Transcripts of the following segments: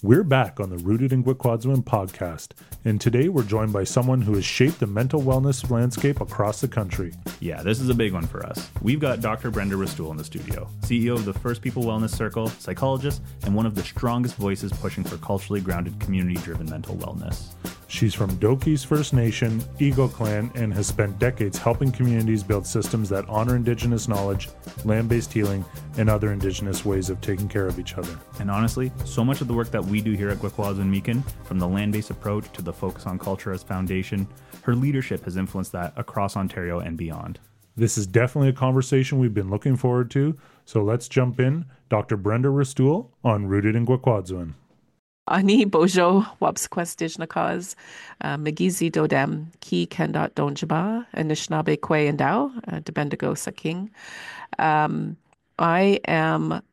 We're back on the Rooted in Gwikwadzwin podcast, and today we're joined by someone who has shaped the mental wellness landscape across the country. Yeah, this is a big one for us. We've got Dr. Brenda Rastool in the studio, CEO of the First People Wellness Circle, psychologist, and one of the strongest voices pushing for culturally grounded, community-driven mental wellness. She's from Doki's First Nation, Eagle Clan, and has spent decades helping communities build systems that honor Indigenous knowledge, land-based healing, and other Indigenous ways of taking care of each other. And honestly, so much of the work that we do here at Gwikwadzwin Meekin, from the land-based approach to the focus on culture as foundation, her leadership has influenced that across Ontario and beyond. This is definitely a conversation we've been looking forward to, so let's jump in. Dr. Brenda Rastool on Rooted in Gwikwadzwin. Ani Bojo Wapsquestijnakaz, Magizi Dodem, Ki Kendot Donjaba, Anishinaabe Kwe and Dao, Debendigo Saking. I am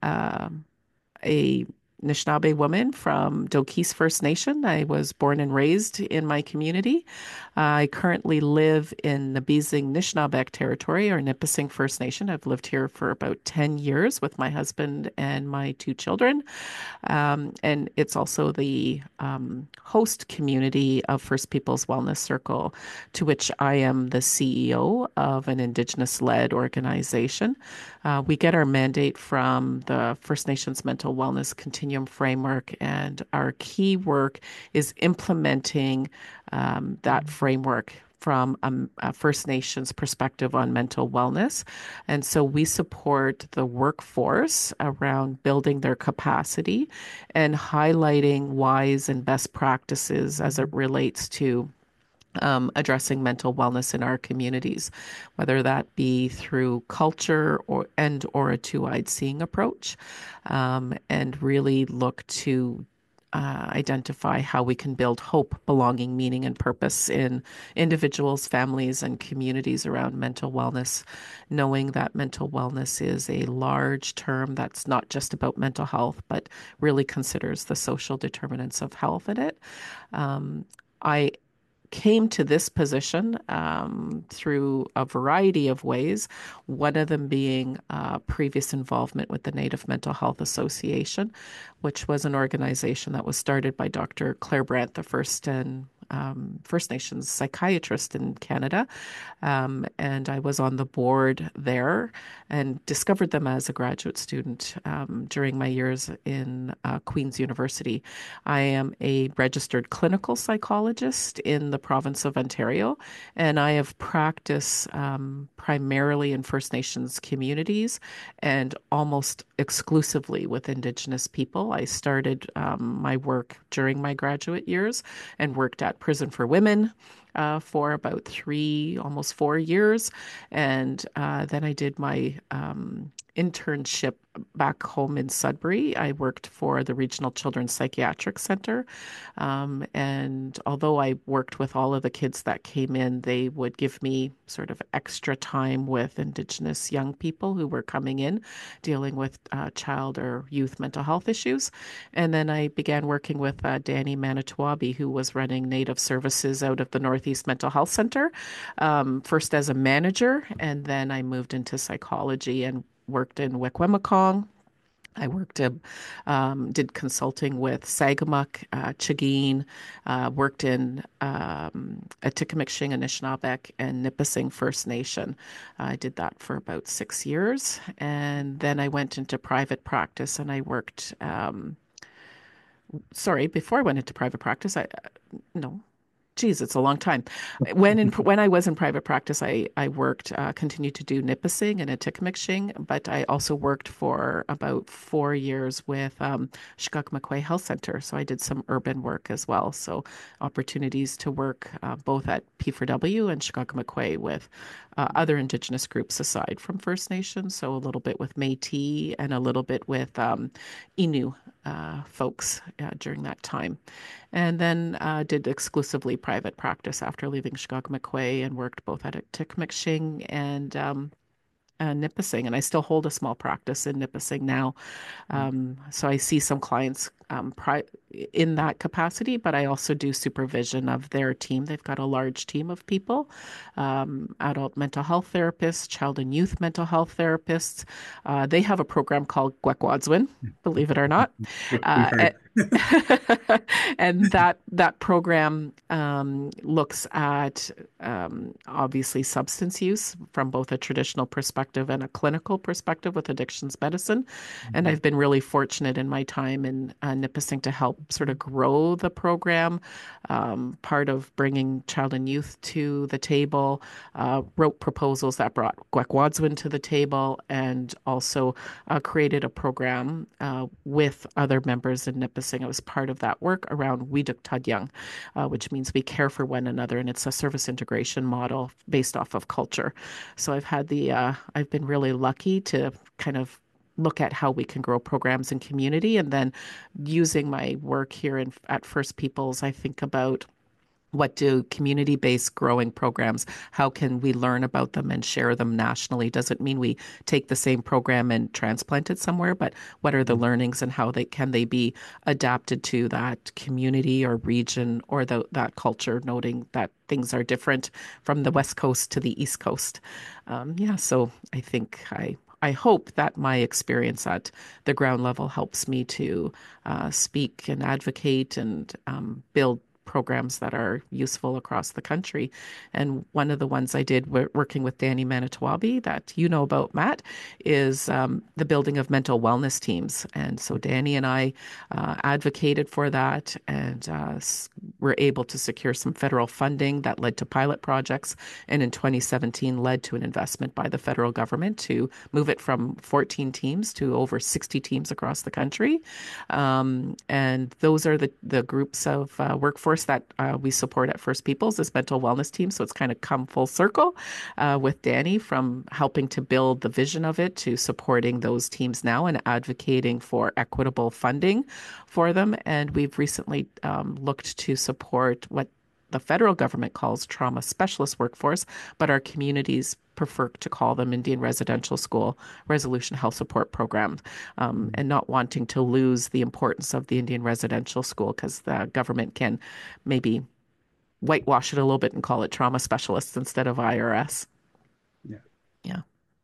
a Anishinaabe woman from Doki's First Nation. I was born and raised in my community. I currently live in the Nabizing Nishnabek territory, or Nipissing First Nation. I've lived here for about 10 years with my husband and my two children. And it's also the host community of First People's Wellness Circle, to which I am the CEO of an Indigenous-led organization. We get our mandate from the First Nations Mental Wellness Continuum Framework, and our key work is implementing that framework from a First Nations perspective on mental wellness. And so we support the workforce around building their capacity and highlighting wise and best practices as it relates to addressing mental wellness in our communities, whether that be through culture or a two-eyed seeing approach, and really look to identify how we can build hope, belonging, meaning, and purpose in individuals, families, and communities around mental wellness, knowing that mental wellness is a large term that's not just about mental health, but really considers the social determinants of health in it. I came to this position through a variety of ways, one of them being previous involvement with the Native Mental Health Association, which was an organization that was started by Dr. Claire Brandt, the First Nations psychiatrist in Canada. And I was on the board there and discovered them as a graduate student during my years in Queen's University. I am a registered clinical psychologist in the province of Ontario, and I have practiced primarily in First Nations communities and almost exclusively with Indigenous people. I started my work during my graduate years and worked at Prison for Women for about 3, almost 4 years. And then I did my internship back home in Sudbury. I worked for the Regional Children's Psychiatric Center. And although I worked with all of the kids that came in, they would give me sort of extra time with Indigenous young people who were coming in dealing with child or youth mental health issues. And then I began working with Danny Manitowabi, who was running Native Services out of the Northeast Mental Health Center, first as a manager, and then I moved into psychology and worked in Wikwemikong. I did consulting with Sagamuk, Chagin, worked in Atikameksheng, Anishinaabek, and Nipissing First Nation. I did that for about 6 years. And then I went into private practice and I worked, before I went into private practice, it's a long time. When I was in private practice, I worked, continued to do Nipissing and Atikameksheng, but I also worked for about 4 years with Shikagmakwe Health Center. So I did some urban work as well. So opportunities to work both at P4W and Shikagmakwe with other Indigenous groups aside from First Nations. So a little bit with Métis and a little bit with Innu folks during that time. And then did exclusively private practice after leaving Shikagmakwe and worked both at Atikameksheng and Nipissing. And I still hold a small practice in Nipissing now. So I see some clients in that capacity, but I also do supervision of their team. They've got a large team of people, adult mental health therapists, child and youth mental health therapists. They have a program called Gwikwadzwin, believe it or not. And that program looks at obviously substance use from both a traditional perspective and a clinical perspective with addictions medicine. And Mhm. I've been really fortunate in my time in Nipissing to help sort of grow the program. Part of bringing child and youth to the table, wrote proposals that brought Gwekwadzwin to the table, and also created a program with other members in Nipissing. I was part of that work around Widuk Tadyang, which means we care for one another, and it's a service integration model based off of culture. So I've been really lucky to kind of look at how we can grow programs in community, and then using my work here at First Peoples, I think about what do community-based growing programs, how can we learn about them and share them nationally? Doesn't mean we take the same program and transplant it somewhere, but what are the learnings and how they be adapted to that community or region or that culture, noting that things are different from the West Coast to the East Coast. Yeah, so I think I hope that my experience at the ground level helps me to speak and advocate and build programs that are useful across the country. And one of the ones I did working with Danny Manitowabi that you know about, Matt, is the building of mental wellness teams. And so Danny and I advocated for that and were able to secure some federal funding that led to pilot projects. And in 2017 led to an investment by the federal government to move it from 14 teams to over 60 teams across the country. And those are the groups of workforce that we support at First Peoples as mental wellness teams. So it's kind of come full circle with Danny from helping to build the vision of it to supporting those teams now and advocating for equitable funding for them. And we've recently looked to support what the federal government calls trauma specialist workforce, but our communities prefer to call them Indian Residential School Resolution Health Support Program, and not wanting to lose the importance of the Indian Residential School because the government can maybe whitewash it a little bit and call it trauma specialists instead of IRS. Yeah. Yeah.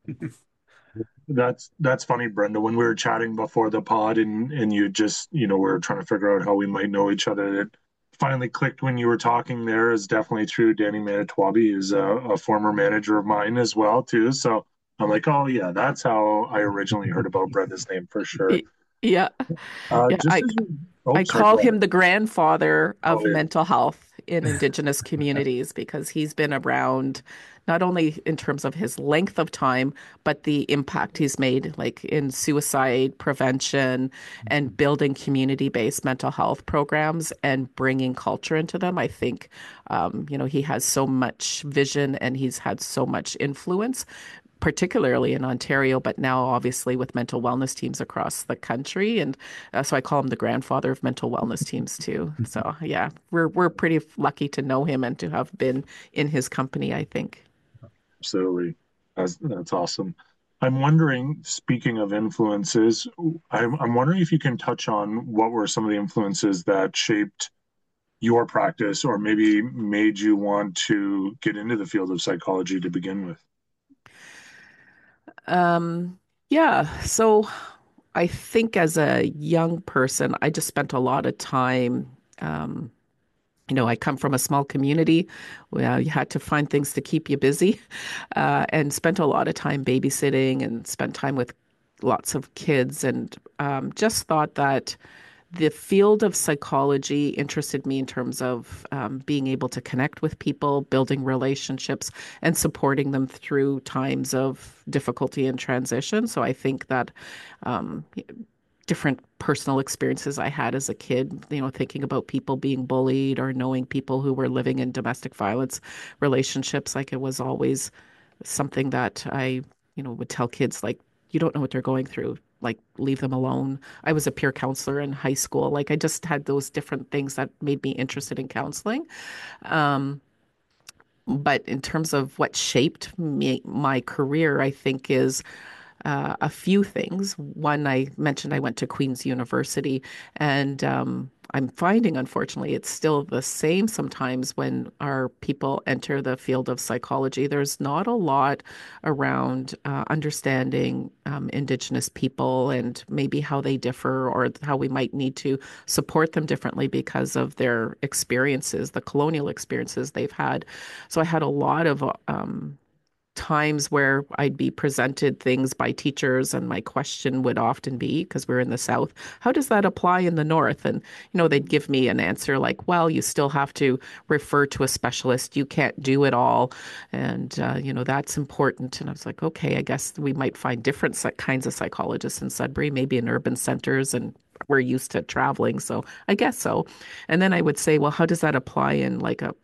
That's funny, Brenda. When we were chatting before the pod, and you just we were trying to figure out how we might know each other. It finally clicked when you were talking. There is definitely true. Danny Manitowabi is a former manager of mine as well too. So I'm like, oh yeah, that's how I originally heard about Brenda's name for sure. Yeah. Yeah. Just as oh, I sorry, call go him ahead. the grandfather Oh of yeah. mental health in Indigenous communities because he's been around not only in terms of his length of time, but the impact he's made, like in suicide prevention and building community-based mental health programs and bringing culture into them. I think, he has so much vision and he's had so much influence particularly in Ontario, but now obviously with mental wellness teams across the country. And so I call him the grandfather of mental wellness teams too. So yeah, we're pretty lucky to know him and to have been in his company, I think. Absolutely. That's awesome. I'm wondering, speaking of influences, I'm wondering if you can touch on what were some of the influences that shaped your practice or maybe made you want to get into the field of psychology to begin with. Um, yeah, so I think as a young person, I just spent a lot of time. Um, I come from a small community where you had to find things to keep you busy, and spent a lot of time babysitting and spent time with lots of kids, and just thought that the field of psychology interested me in terms of being able to connect with people, building relationships, and supporting them through times of difficulty and transition. So I think that um, different personal experiences I had as a kid, thinking about people being bullied or knowing people who were living in domestic violence relationships, like it was always something that I, would tell kids, like, you don't know what they're going through. Like, leave them alone. I was a peer counselor in high school. Like, I just had those different things that made me interested in counseling. Um, but in terms of what shaped my career, I think is a few things. One, I mentioned I went to Queen's University, and I'm finding, unfortunately, it's still the same sometimes when our people enter the field of psychology. There's not a lot around understanding Indigenous people and maybe how they differ or how we might need to support them differently because of their experiences, the colonial experiences they've had. So I had a lot of times where I'd be presented things by teachers, and my question would often be, because we're in the South, how does that apply in the North? And, they'd give me an answer like, well, you still have to refer to a specialist. You can't do it all. And, that's important. And I was like, okay, I guess we might find different kinds of psychologists in Sudbury, maybe in urban centers, and we're used to traveling. So I guess so. And then I would say, well, how does that apply in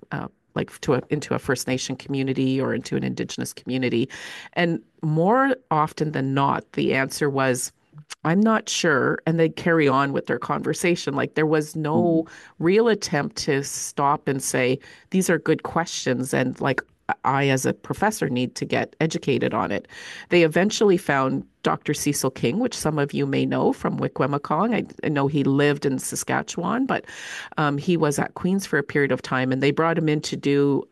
into a First Nation community or into an Indigenous community? And more often than not, the answer was, I'm not sure. And they'd carry on with their conversation. Like there was no real attempt to stop and say, these are good questions. And like I, as a professor, need to get educated on it. They eventually found Dr. Cecil King, which some of you may know from Wikwemikong. I know he lived in Saskatchewan, but he was at Queen's for a period of time, and they brought him in to do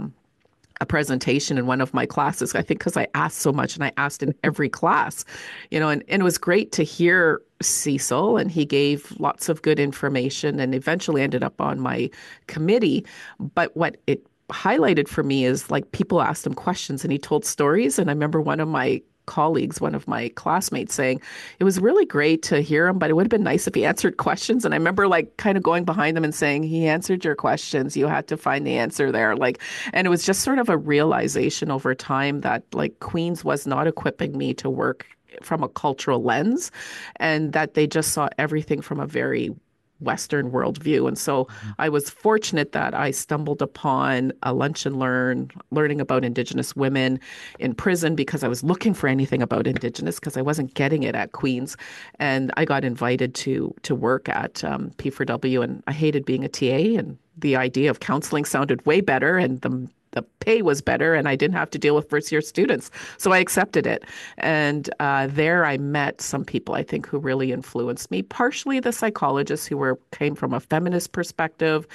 a presentation in one of my classes, I think because I asked so much and I asked in every class, and it was great to hear Cecil, and he gave lots of good information and eventually ended up on my committee. But what it highlighted for me is like people asked him questions and he told stories. And I remember one of my colleagues, one of my classmates saying, it was really great to hear him, but it would have been nice if he answered questions. And I remember like kind of going behind them and saying, he answered your questions. You had to find the answer there. And it was just sort of a realization over time that like Queen's was not equipping me to work from a cultural lens, and that they just saw everything from a very Western worldview. And so I was fortunate that I stumbled upon a lunch and learning about Indigenous women in prison because I was looking for anything about Indigenous because I wasn't getting it at Queen's. And I got invited to work at P4W, and I hated being a TA, and the idea of counseling sounded way better, and the pay was better, and I didn't have to deal with first-year students. So I accepted it. And there I met some people, I think, who really influenced me, partially the psychologists who came from a feminist perspective,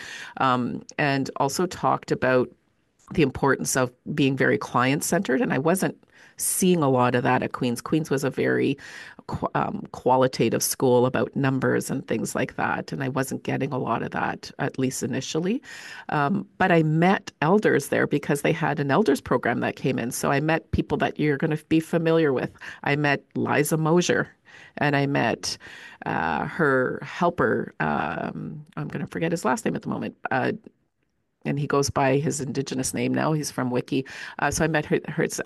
and also talked about the importance of being very client-centered. And I wasn't seeing a lot of that at Queen's. Queen's was a very qualitative school about numbers and things like that. And I wasn't getting a lot of that, at least initially. But I met elders there because they had an elders program that came in. So I met people that you're going to be familiar with. I met Liza Mosier, and I met her helper. I'm going to forget his last name at the moment. And he goes by his Indigenous name now. He's from Wiki. So I met the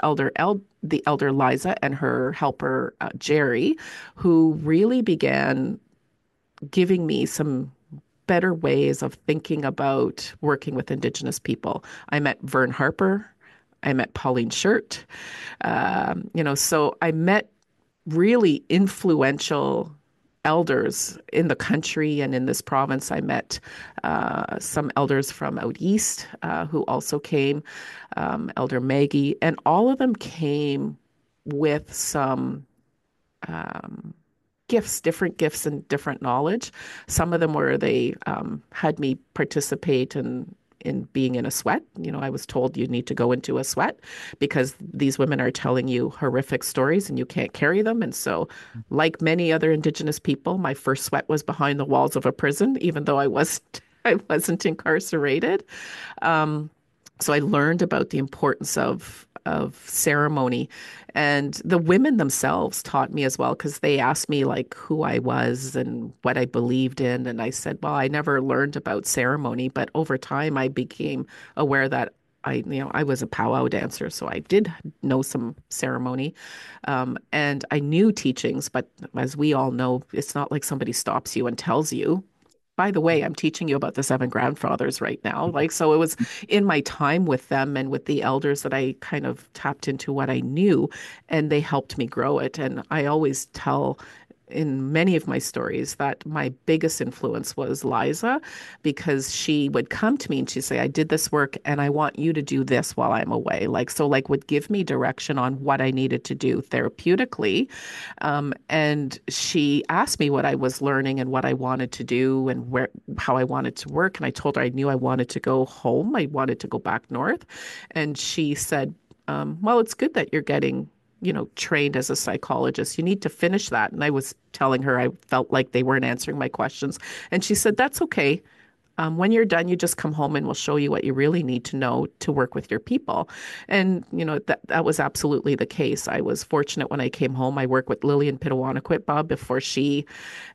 elder Liza, and her helper, Jerry, who really began giving me some better ways of thinking about working with Indigenous people. I met Vern Harper. I met Pauline Shirt. So I met really influential elders in the country and in this province. I met some elders from out east who also came, Elder Maggie, and all of them came with some different gifts and different knowledge. Some of them were they had me participate in being in a sweat. I was told you need to go into a sweat because these women are telling you horrific stories and you can't carry them. And so, like many other Indigenous people, my first sweat was behind the walls of a prison, even though I wasn't incarcerated. So I learned about the importance of ceremony, and the women themselves taught me as well, because they asked me like who I was and what I believed in, and I said, well, I never learned about ceremony, but over time I became aware that I was a powwow dancer, so I did know some ceremony, and I knew teachings, but as we all know, it's not like somebody stops you and tells you, by the way, I'm teaching you about the seven grandfathers right now. So it was in my time with them and with the elders that I kind of tapped into what I knew, and they helped me grow it. And I always tell in many of my stories that my biggest influence was Liza, because she would come to me and she'd say, I did this work and I want you to do this while I'm away. Like, so like would give me direction on what I needed to do therapeutically. And she asked me what I was learning and what I wanted to do and how I wanted to work. And I told her I knew I wanted to go home. I wanted to go back north. And she said, well, it's good that you're getting, trained as a psychologist. You need to finish that. And I was telling her I felt like they weren't answering my questions. And she said, that's okay. When you're done, you just come home and we'll show you what you really need to know to work with your people. And, that was absolutely the case. I was fortunate when I came home. I worked with Lillian Pitawanakwit Bob before she,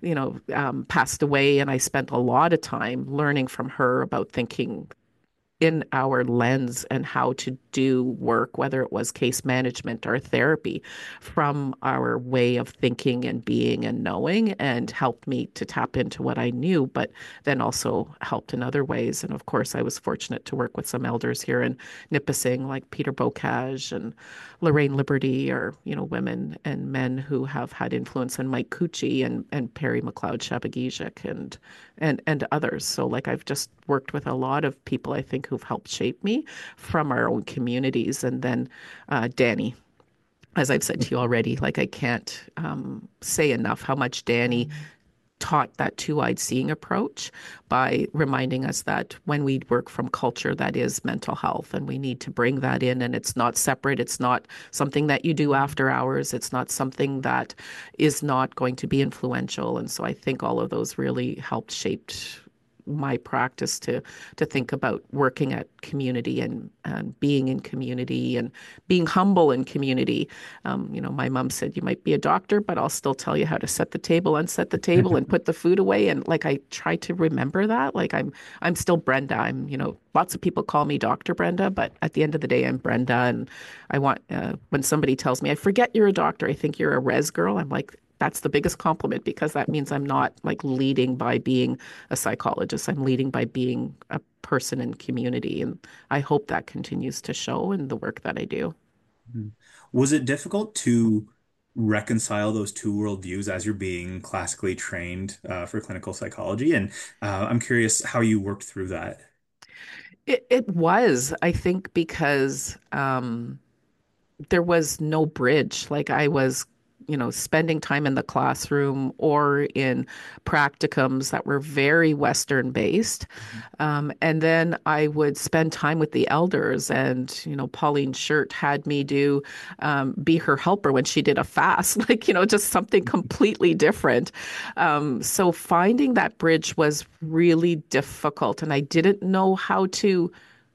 passed away. And I spent a lot of time learning from her about thinking in our lens and how to do work, whether it was case management or therapy, from our way of thinking and being and knowing, and helped me to tap into what I knew, but then also helped in other ways. And of course, I was fortunate to work with some elders here in Nipissing, like Peter Bocage and Lorraine Liberty, or, women and men who have had influence, and Mike Cucci and Perry McLeod Shabagijik and others. So like I've just worked with a lot of people, I think, who've helped shape me from our own communities. And then Danny, as I've said to you already, like I can't say enough how much Danny taught that two-eyed seeing approach by reminding us that when we work from culture, that is mental health, and we need to bring that in, and it's not separate. It's not something that you do after hours. It's not something that is not going to be influential. And so I think all of those really helped shape my practice to think about working at community and being in community and being humble in community. My mom said, you might be a doctor, but I'll still tell you how to set the table, unset the table, and put the food away. And like I try to remember that. Like I'm still Brenda. Lots of people call me Dr. Brenda, but at the end of the day, I'm Brenda. And I want when somebody tells me, I forget you're a doctor, I think you're a res girl, I'm like, that's the biggest compliment, because that means I'm not like leading by being a psychologist. I'm leading by being a person in community. And I hope that continues to show in the work that I do. Was it difficult to reconcile those two worldviews as you're being classically trained for clinical psychology? And I'm curious how you worked through that. It was, I think, because there was no bridge. Like I was spending time in the classroom or in practicums that were very Western based. And then I would spend time with the elders, and, Pauline Shirt had me be her helper when she did a fast, like, just something completely different. So finding that bridge was really difficult, and I didn't know how to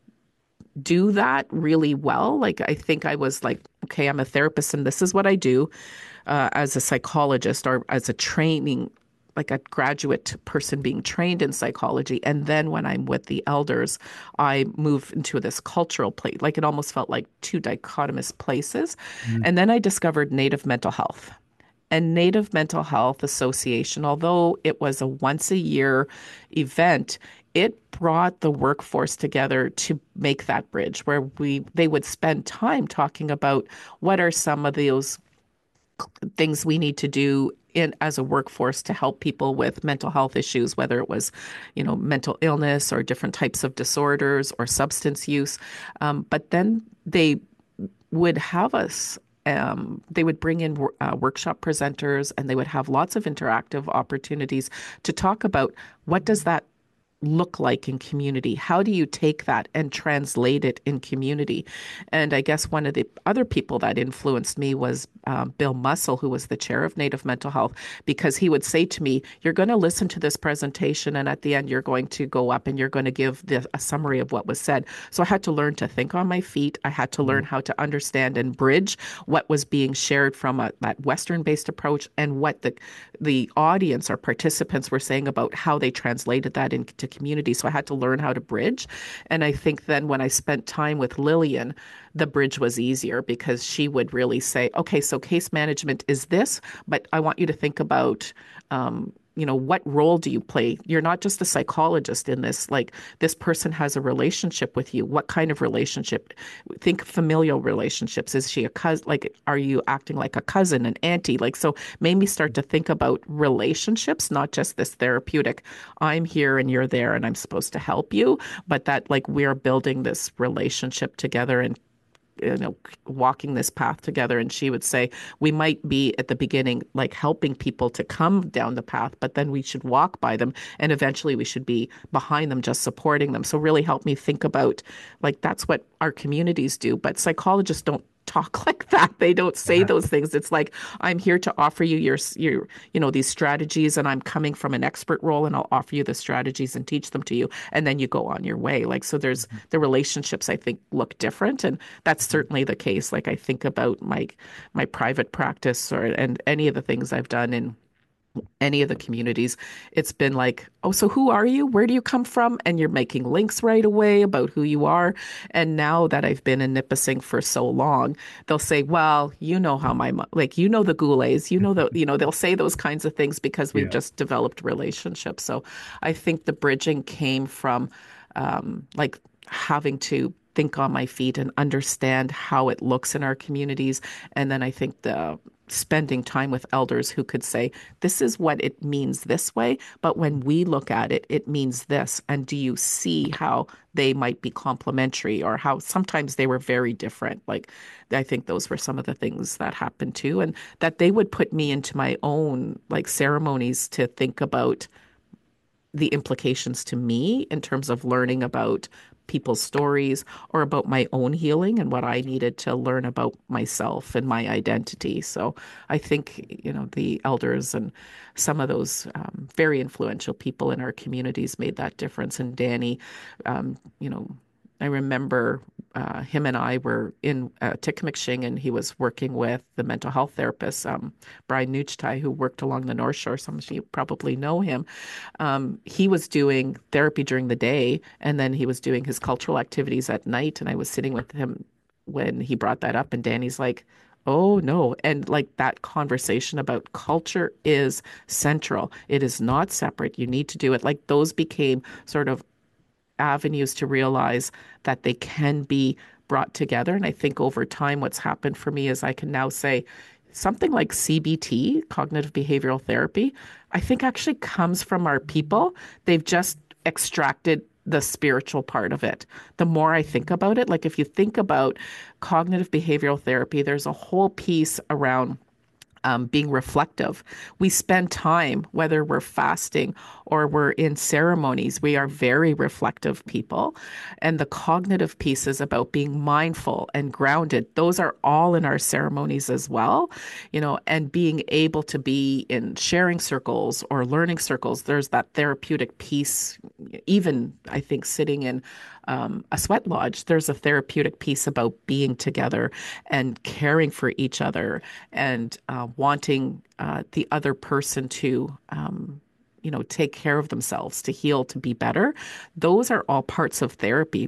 do that really well. Like, I think I was like, okay, I'm a therapist and this is what I do. As a psychologist or as a training, like a graduate person being trained in psychology. And then when I'm with the elders, I move into this cultural place. Like it almost felt like two dichotomous places. And then I discovered Native Mental Health. And Native Mental Health Association, although it was a once a year event, it brought the workforce together to make that bridge where they would spend time talking about what are some of those things we need to do as a workforce to help people with mental health issues, whether it was, mental illness or different types of disorders or substance use. But then they would have us. They would bring in workshop presenters, and they would have lots of interactive opportunities to talk about what does that look like in community? How do you take that and translate it in community? And I guess one of the other people that influenced me was Bill Mussel, who was the chair of Native Mental Health, because he would say to me, you're going to listen to this presentation, and at the end, you're going to go up and you're going to give a summary of what was said. So I had to learn to think on my feet. I had to learn how to understand and bridge what was being shared from that Western-based approach and what the audience or participants were saying about how they translated that into community. So I had to learn how to bridge. And I think then when I spent time with Lillian, the bridge was easier, because she would really say, okay, so case management is this, but I want you to think about what role do you play? You're not just a psychologist in this. Like, this person has a relationship with you. What kind of relationship? Think familial relationships. Is she a cousin? Like, are you acting like a cousin, an auntie? Like, so made me start to think about relationships, not just this therapeutic, I'm here and you're there and I'm supposed to help you, but that like we're building this relationship together and walking this path together. And she would say, we might be at the beginning, like helping people to come down the path, but then we should walk by them. And eventually we should be behind them, just supporting them. So really helped me think about like, that's what our communities do. But psychologists don't talk like that. They don't say those things. It's like, I'm here to offer you these strategies, and I'm coming from an expert role, and I'll offer you the strategies and teach them to you. And then you go on your way. Like, so there's the relationships, I think, look different. And that's certainly the case. Like, I think about my private practice and any of the things I've done in any of the communities, it's been like, oh, so who are you? Where do you come from? And you're making links right away about who you are. And now that I've been in Nipissing for so long, they'll say, well, you know how the Goulets, they'll say those kinds of things because we've Yeah. just developed relationships. So I think the bridging came from like having to think on my feet and understand how it looks in our communities. And then I think the spending time with elders who could say, this is what it means this way, but when we look at it, it means this. And do you see how they might be complementary, or how sometimes they were very different? Like, I think those were some of the things that happened too. And that they would put me into my own like ceremonies to think about the implications to me in terms of learning about people's stories or about my own healing and what I needed to learn about myself and my identity. So I think, the elders and some of those very influential people in our communities made that difference. And Danny, um, you know, I remember him and I were in Tikkamikshing, and he was working with the mental health therapist, Brian Nuchtai, who worked along the North Shore. Some of you probably know him. He was doing therapy during the day, and then he was doing his cultural activities at night. And I was sitting with him when he brought that up, and Danny's like, oh no. And like that conversation about culture is central. It is not separate. You need to do it. Like those became sort of avenues to realize that they can be brought together. And I think over time, what's happened for me is I can now say something like CBT, cognitive behavioral therapy, I think actually comes from our people. They've just extracted the spiritual part of it. The more I think about it, like if you think about cognitive behavioral therapy, there's a whole piece around being reflective. We spend time, whether we're fasting or we're in ceremonies, we are very reflective people. And the cognitive piece is about being mindful and grounded. Those are all in our ceremonies as well, and being able to be in sharing circles or learning circles. There's that therapeutic piece. Even, I think, sitting in a sweat lodge, there's a therapeutic piece about being together and caring for each other and wanting the other person to, take care of themselves, to heal, to be better. Those are all parts of therapy.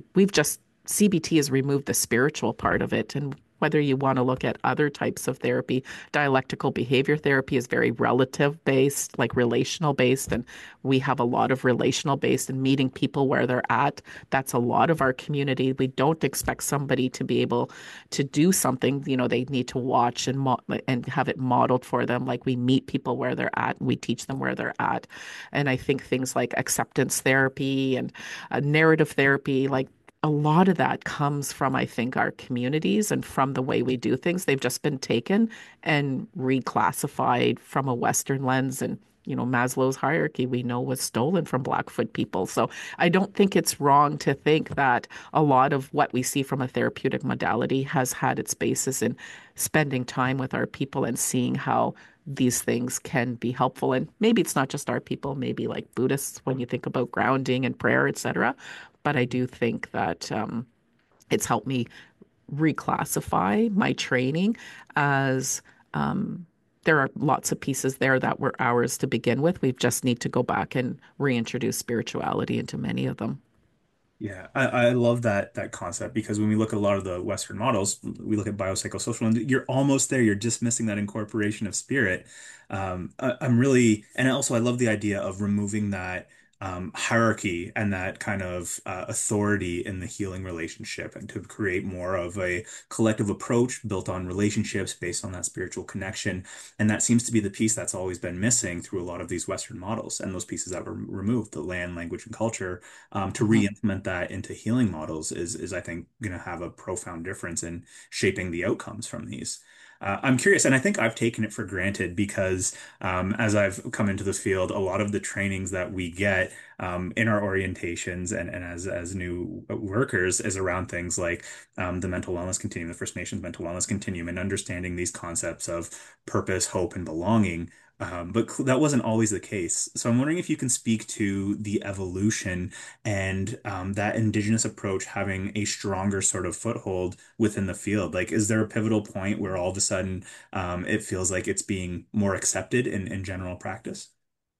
CBT has removed the spiritual part of it. And whether you want to look at other types of therapy, dialectical behavior therapy is very relative based, like relational based. And we have a lot of relational based and meeting people where they're at. That's a lot of our community. We don't expect somebody to be able to do something. They need to watch and have it modeled for them. Like we meet people where they're at and we teach them where they're at. And I think things like acceptance therapy and narrative therapy, like a lot of that comes from, I think, our communities and from the way we do things. They've just been taken and reclassified from a Western lens. And, Maslow's hierarchy, we know, was stolen from Blackfoot people. So I don't think it's wrong to think that a lot of what we see from a therapeutic modality has had its basis in spending time with our people and seeing how these things can be helpful. And maybe it's not just our people, maybe like Buddhists, when you think about grounding and prayer, etc. But I do think that it's helped me reclassify my training as there are lots of pieces there that were ours to begin with. We just need to go back and reintroduce spirituality into many of them. Yeah, I love that concept because when we look at a lot of the Western models, we look at biopsychosocial, and you're almost there. You're just missing that incorporation of spirit. I'm really, and also I love the idea of removing that hierarchy and that kind of authority in the healing relationship, and to create more of a collective approach built on relationships based on that spiritual connection. And that seems to be the piece that's always been missing through a lot of these Western models, and those pieces that were removed, the land, language, and culture to Mhm. re-implement that into healing models is I think going to have a profound difference in shaping the outcomes from these. I'm curious, and I think I've taken it for granted because as I've come into this field, a lot of the trainings that we get in our orientations and as new workers is around things like the mental wellness continuum, the First Nations mental wellness continuum, and understanding these concepts of purpose, hope, and belonging. But that wasn't always the case. So I'm wondering if you can speak to the evolution and that indigenous approach having a stronger sort of foothold within the field. Like, is there a pivotal point where all of a sudden it feels like it's being more accepted in general practice?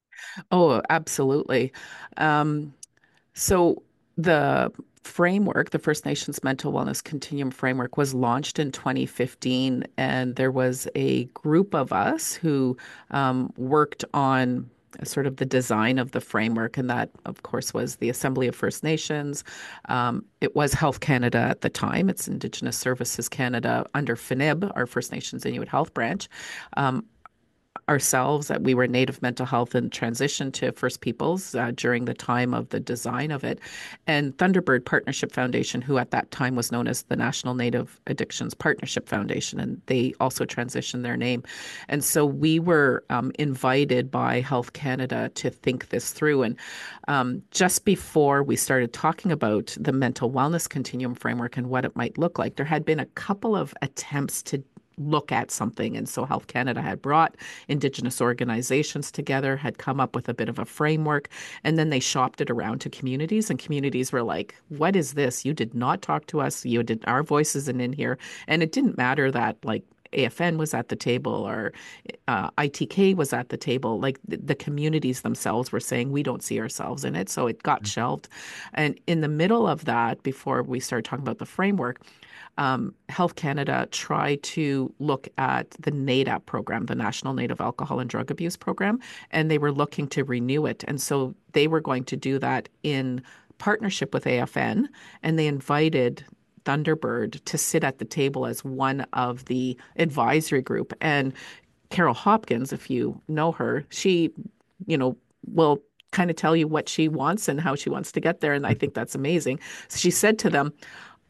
Oh, absolutely. Um, So the framework, the First Nations Mental Wellness Continuum framework, was launched in 2015, and there was a group of us who worked on sort of the design of the framework, and that, of course, was the Assembly of First Nations. It was Health Canada at the time. It's Indigenous Services Canada under FNIB, our First Nations Inuit Health Branch. Um, Ourselves that we were Native Mental Health and transitioned to First Peoples during the time of the design of it. And Thunderbird Partnership Foundation, who at that time was known as the National Native Addictions Partnership Foundation, and they also transitioned their name. And so we were invited by Health Canada to think this through. And just before we started talking about the mental wellness continuum framework and what it might look like, there had been a couple of attempts to look at something. And so Health Canada had brought Indigenous organizations together, had come up with a bit of a framework, and then they shopped it around to communities. And communities were like, "What is this? You did not talk to us. You did our voice isn't in here." And it didn't matter that like AFN was at the table or ITK was at the table. Like the communities themselves were saying, we don't see ourselves in it. So it got shelved. And in the middle of that, before we started talking about the framework, Health Canada tried to look at the NADAP program, the National Native Alcohol and Drug Abuse Program, and they were looking to renew it. And so they were going to do that in partnership with AFN, and they invited Thunderbird to sit at the table as one of the advisory group. And Carol Hopkins, if you know her, she, you know, will kind of tell you what she wants and how she wants to get there. And I think that's amazing. So she said to them,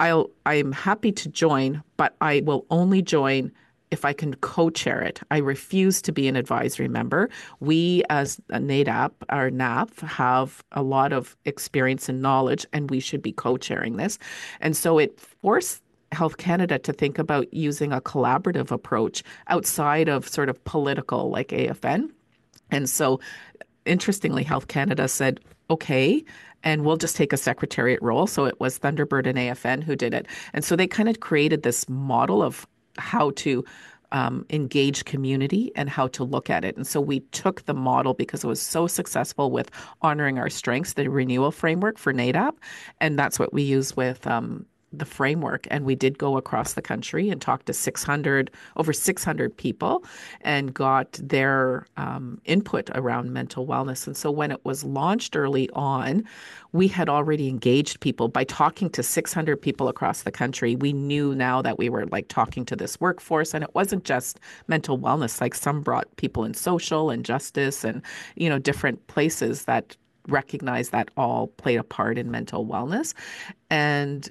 I'm happy to join, but I will only join if I can co-chair it. I refuse to be an advisory member. We as a NADAP or NAP have a lot of experience and knowledge, and we should be co-chairing this. And so it forced Health Canada to think about using a collaborative approach outside of sort of political like AFN. And so interestingly, Health Canada said, okay, and we'll just take a secretariat role. So it was Thunderbird and AFN who did it. And so they kind of created this model of how to engage community and how to look at it. And so we took the model because it was so successful with honoring our strengths, the renewal framework for NADAP. And that's what we use with the framework. And we did go across the country and talk to over 600 people and got their input around mental wellness. And so when it was launched early on, we had already engaged people by talking to 600 people across the country. We knew now that we were like talking to this workforce, and it wasn't just mental wellness. Like some brought people in social and justice and, different places that recognize that all played a part in mental wellness. And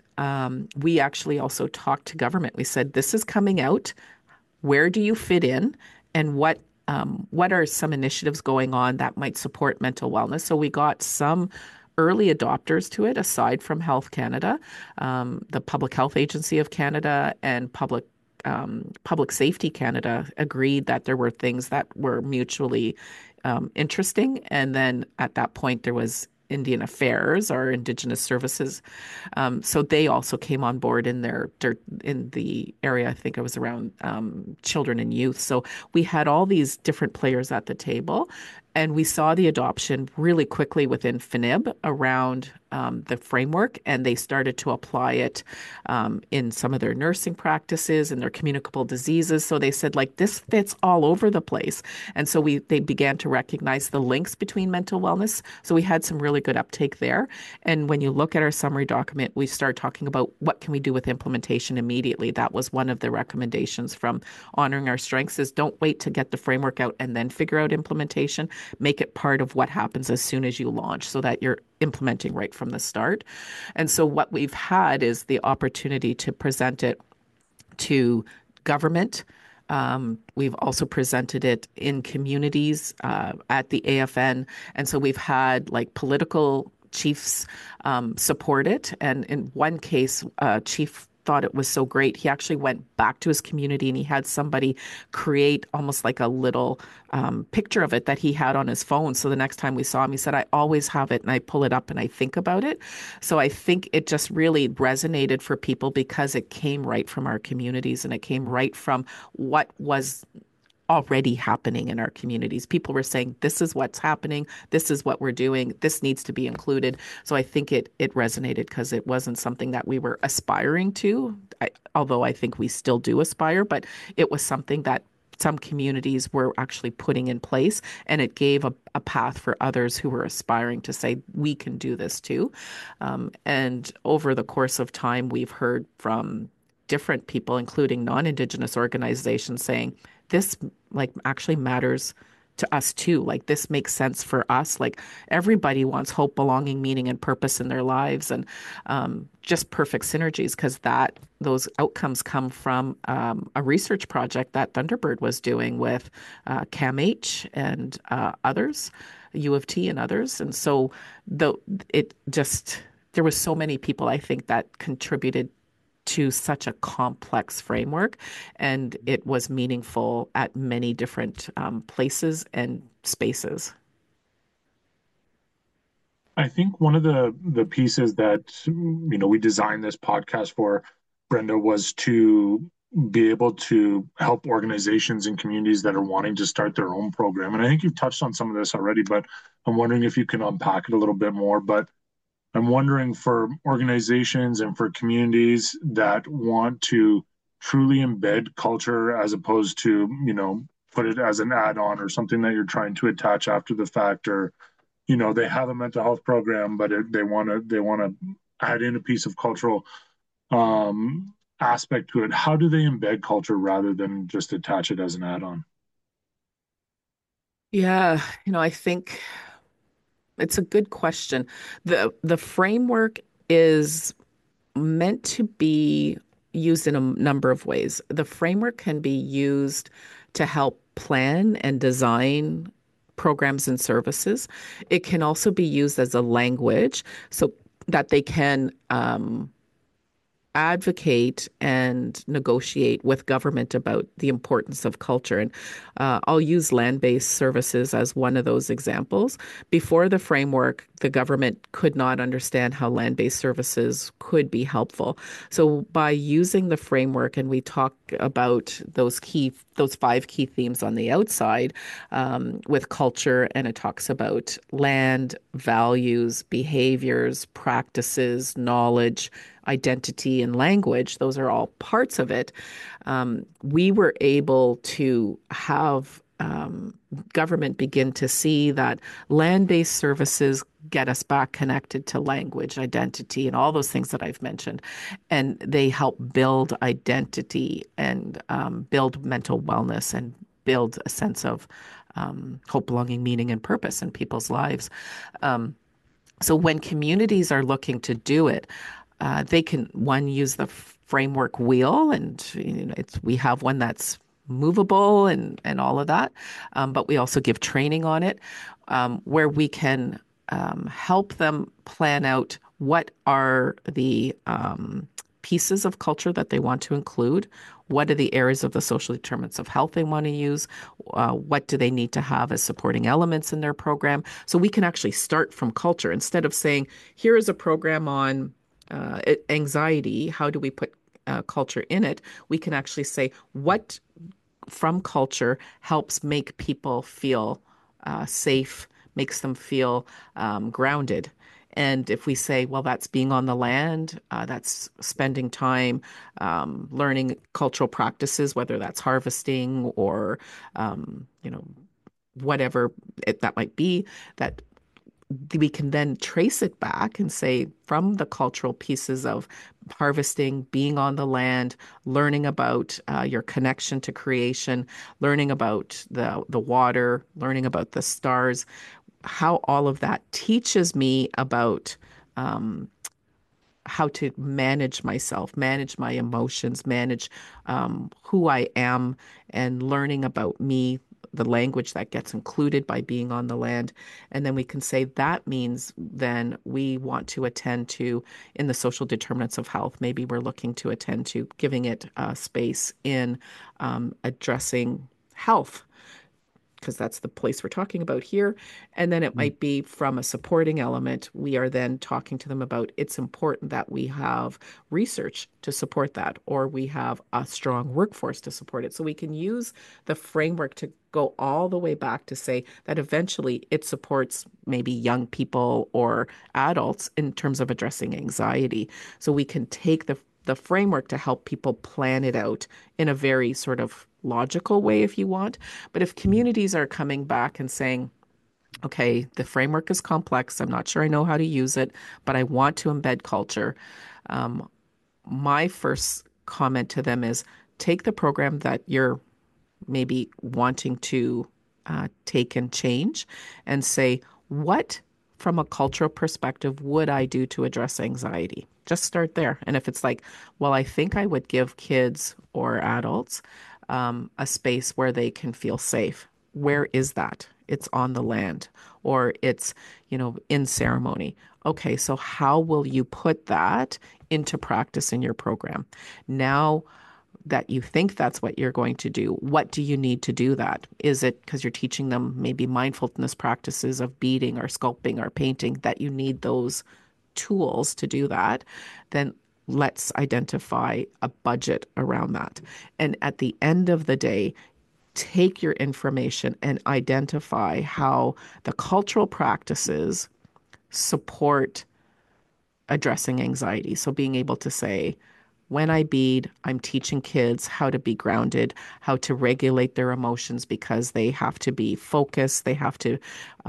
we actually also talked to government. We said, this is coming out. Where do you fit in? And what are some initiatives going on that might support mental wellness? So we got some early adopters to it, aside from Health Canada, the Public Health Agency of Canada, and Public Safety Canada agreed that there were things that were mutually interesting. And then at that point, there was Indian Affairs or Indigenous Services. So they also came on board in the area. I think it was around children and youth. So we had all these different players at the table. And we saw the adoption really quickly within FNIB around the framework, and they started to apply it in some of their nursing practices and their communicable diseases. So they said, like, this fits all over the place. And so they began to recognize the links between mental wellness. So we had some really good uptake there. And when you look at our summary document, we start talking about what can we do with implementation immediately. That was one of the recommendations from Honoring Our Strengths is don't wait to get the framework out and then figure out implementation. Make it part of what happens as soon as you launch so that you're implementing right from the start. And so what we've had is the opportunity to present it to government. We've also presented it in communities at the AFN. And so we've had like political chiefs support it. And in one case, chief thought it was so great. He actually went back to his community and he had somebody create almost like a little picture of it that he had on his phone. So the next time we saw him, he said, I always have it and I pull it up and I think about it. So I think it just really resonated for people because it came right from our communities and it came right from what was already happening in our communities. People were saying, this is what's happening. This is what we're doing. This needs to be included. So I think it resonated because it wasn't something that we were aspiring to, although I think we still do aspire, but it was something that some communities were actually putting in place, and it gave a path for others who were aspiring to say, we can do this too. And over the course of time, we've heard from different people, including non-Indigenous organizations, saying, this like actually matters to us too. Like this makes sense for us. Like everybody wants hope, belonging, meaning, and purpose in their lives, and just perfect synergies because those outcomes come from a research project that Thunderbird was doing with CAMH and others, U of T and others, and so there was so many people I think that contributed to such a complex framework, and it was meaningful at many different places and spaces. I think one of the pieces that we designed this podcast for, Brenda, was to be able to help organizations and communities that are wanting to start their own program. And I think you've touched on some of this already, but I'm wondering if you can unpack it a little bit more. But I'm wondering for organizations and for communities that want to truly embed culture as opposed to, put it as an add-on or something that you're trying to attach after the fact, or, they have a mental health program, but they want to add in a piece of cultural aspect to it. How do they embed culture rather than just attach it as an add-on? Yeah, I think it's a good question. The framework is meant to be used in a number of ways. The framework can be used to help plan and design programs and services. It can also be used as a language so that they can advocate and negotiate with government about the importance of culture. And I'll use land-based services as one of those examples. Before the framework, the government could not understand how land-based services could be helpful. So by using the framework, and we talk about those 5 key themes on the outside with culture, and it talks about land, values, behaviors, practices, knowledge, identity, and language. Those are all parts of it. We were able to have government begin to see that land-based services get us back connected to language, identity, and all those things that I've mentioned. And they help build identity and build mental wellness and build a sense of hope, belonging, meaning, and purpose in people's lives. So when communities are looking to do it, they can, one, use the framework wheel, and we have one that's movable and all of that. But we also give training on it where we can help them plan out what are the pieces of culture that they want to include. What are the areas of the social determinants of health they want to use? What do they need to have as supporting elements in their program? So we can actually start from culture instead of saying, here is a program on anxiety. How do we put culture in it? We can actually say what from culture helps make people feel safe, makes them feel grounded. And if we say, well, that's being on the land, that's spending time learning cultural practices, whether that's harvesting or, you know, whatever that might be, that we can then trace it back and say from the cultural pieces of harvesting, being on the land, learning about your connection to creation, learning about the water, learning about the stars, how all of that teaches me about um, how to manage myself, manage my emotions, manage who I am, and learning about me, the language that gets included by being on the land. And then we can say that means then we want to attend to, in the social determinants of health, maybe we're looking to attend to giving it space in addressing health because that's the place we're talking about here. And then it might be from a supporting element. We are then talking to them about it's important that we have research to support that, or we have a strong workforce to support it. So we can use the framework to go all the way back to say that eventually it supports maybe young people or adults in terms of addressing anxiety. So we can take the framework to help people plan it out in a very sort of logical way, if you want. But if communities are coming back and saying, okay, the framework is complex, I'm not sure I know how to use it, but I want to embed culture, my first comment to them is take the program that you're maybe wanting to take and change and say, what from a cultural perspective would I do to address anxiety? Just start there. And if it's like, well, I think I would give kids or adults a space where they can feel safe. Where is that? It's on the land or it's, in ceremony. Okay, so how will you put that into practice in your program? Now that you think that's what you're going to do, what do you need to do that? Is it because you're teaching them maybe mindfulness practices of beading or sculpting or painting that you need those tools to do that? Then let's identify a budget around that. And at the end of the day, take your information and identify how the cultural practices support addressing anxiety. So being able to say, when I bead, I'm teaching kids how to be grounded, how to regulate their emotions because they have to be focused, they have to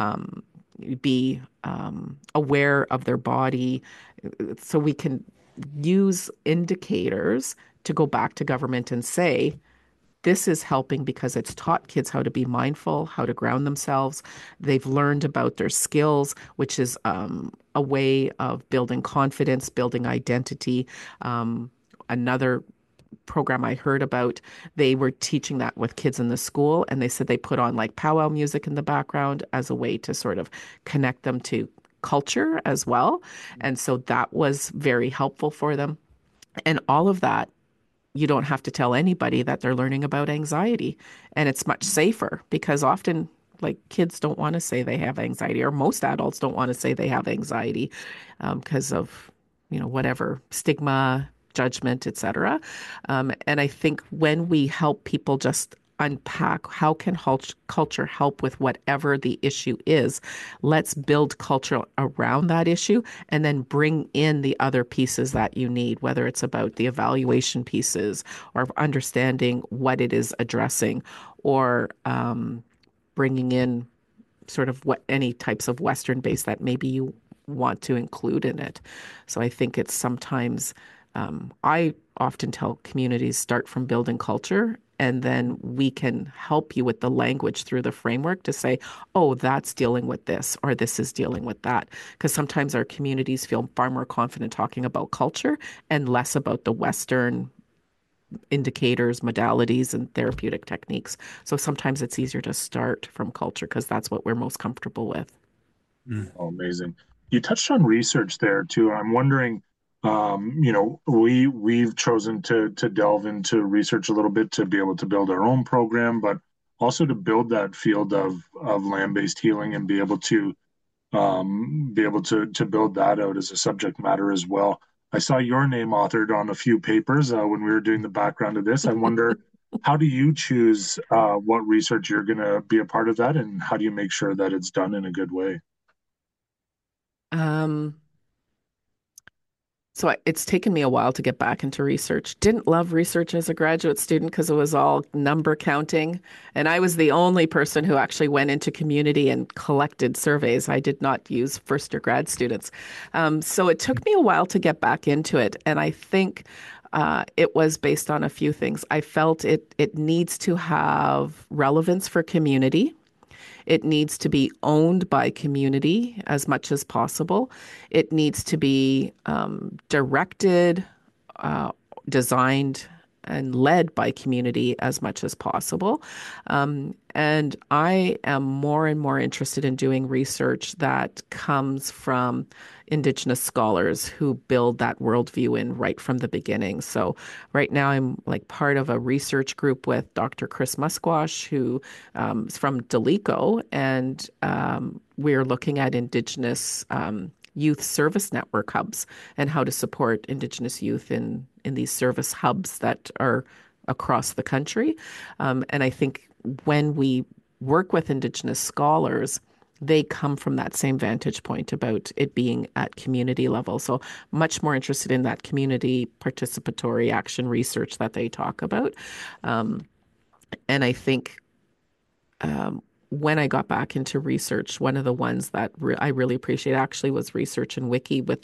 be aware of their body. So we can use indicators to go back to government and say, this is helping because it's taught kids how to be mindful, how to ground themselves. They've learned about their skills, which is a way of building confidence, building identity. Another program I heard about, they were teaching that with kids in the school, and they said they put on like powwow music in the background as a way to sort of connect them to culture as well. And so that was very helpful for them. And all of that, you don't have to tell anybody that they're learning about anxiety. And it's much safer because often, like, kids don't want to say they have anxiety, or most adults don't want to say they have anxiety because of, whatever stigma, judgment, etc. And I think when we help people just unpack how can culture help with whatever the issue is, let's build culture around that issue and then bring in the other pieces that you need, whether it's about the evaluation pieces or understanding what it is addressing, or bringing in sort of what any types of Western base that maybe you want to include in it. So I think it's sometimes I often tell communities start from building culture, and then we can help you with the language through the framework to say, oh, that's dealing with this, or this is dealing with that. Because sometimes our communities feel far more confident talking about culture and less about the Western indicators, modalities, and therapeutic techniques. So sometimes it's easier to start from culture because that's what we're most comfortable with. Oh, amazing. You touched on research there too. I'm wondering, we've chosen to delve into research a little bit to be able to build our own program, but also to build that field of land-based healing and be able to build that out as a subject matter as well. I saw your name authored on a few papers when we were doing the background of this. I wonder How do you choose what research you're going to be a part of that, and how do you make sure that it's done in a good way? Um, it's taken me a while to get back into research. Didn't love research as a graduate student because it was all number counting. And I was the only person who actually went into community and collected surveys. I did not use first year grad students. So it took me a while to get back into it. And I think it was based on a few things. I felt it needs to have relevance for community. It needs to be owned by community as much as possible. It needs to be directed, uh, designed, and led by community as much as possible. And I am more and more interested in doing research that comes from Indigenous scholars who build that worldview in right from the beginning. So right now I'm like part of a research group with Dr. Chris Musquash, who is from Delico, and we're looking at Indigenous youth service network hubs and how to support Indigenous youth in these service hubs that are across the country. And I think when we work with Indigenous scholars, they come from that same vantage point about it being at community level. So much more interested in that community participatory action research that they talk about. Um, and I think when I got back into research, one of the ones that I really appreciate actually was Research and Wiki with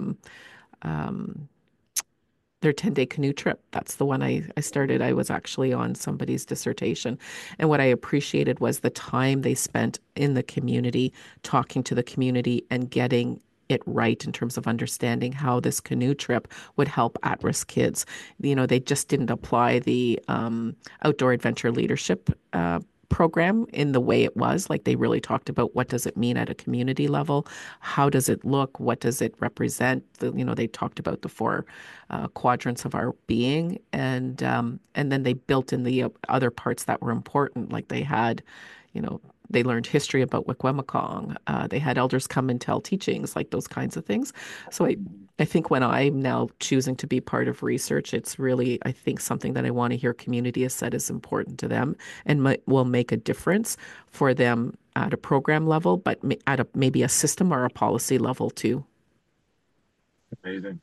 um, their 10-day canoe trip. That's the one I started. I was actually on somebody's dissertation. And what I appreciated was the time they spent in the community, talking to the community and getting it right in terms of understanding how this canoe trip would help at-risk kids. You know, they just didn't apply the outdoor adventure leadership program in the way it was. Like they really talked about what does it mean at a community level? How does it look? What does it represent? They talked about the four quadrants of our being, and then they built in the other parts that were important. Like they had, you know, they learned history about Wickwemacong. They had elders come and tell teachings, like those kinds of things. So I think when I'm now choosing to be part of research, it's really, I think, something that I want to hear community has said is important to them and will make a difference for them at a program level, but at maybe a system or a policy level too. Amazing.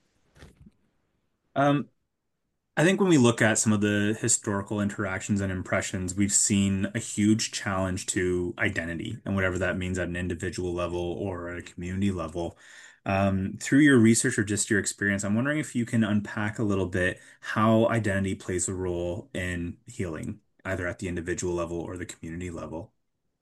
Um, I think when we look at some of the historical interactions and impressions, we've seen a huge challenge to identity and whatever that means at an individual level or at a community level. Through your research or just your experience, I'm wondering if you can unpack a little bit how identity plays a role in healing, either at the individual level or the community level.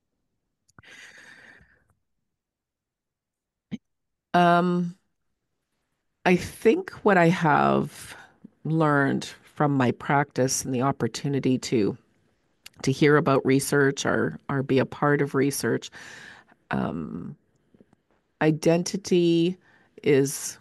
Um, I think what I have learned from my practice and the opportunity to hear about research or be a part of research, um, identity is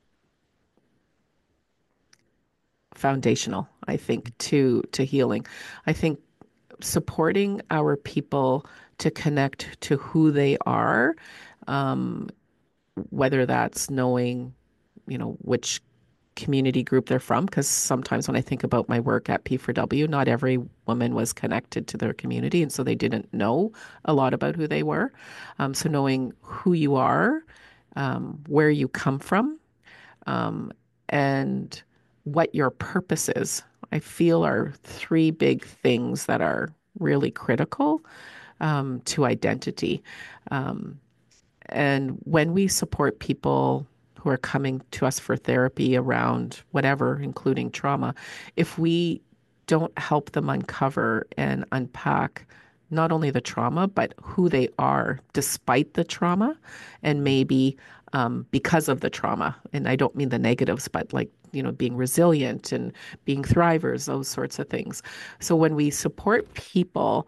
foundational, I think, to healing. I think supporting our people to connect to who they are, um, whether that's knowing, which community group they're from, because sometimes when I think about my work at P4W, not every woman was connected to their community, and so they didn't know a lot about who they were. So knowing who you are, where you come from, um, and what your purpose is, I feel are three big things that are really critical to identity. Um, and when we support people who are coming to us for therapy around whatever, including trauma, if we don't help them uncover and unpack not only the trauma, but who they are despite the trauma, and maybe because of the trauma. And I don't mean the negatives, but like, being resilient and being thrivers, those sorts of things. So when we support people,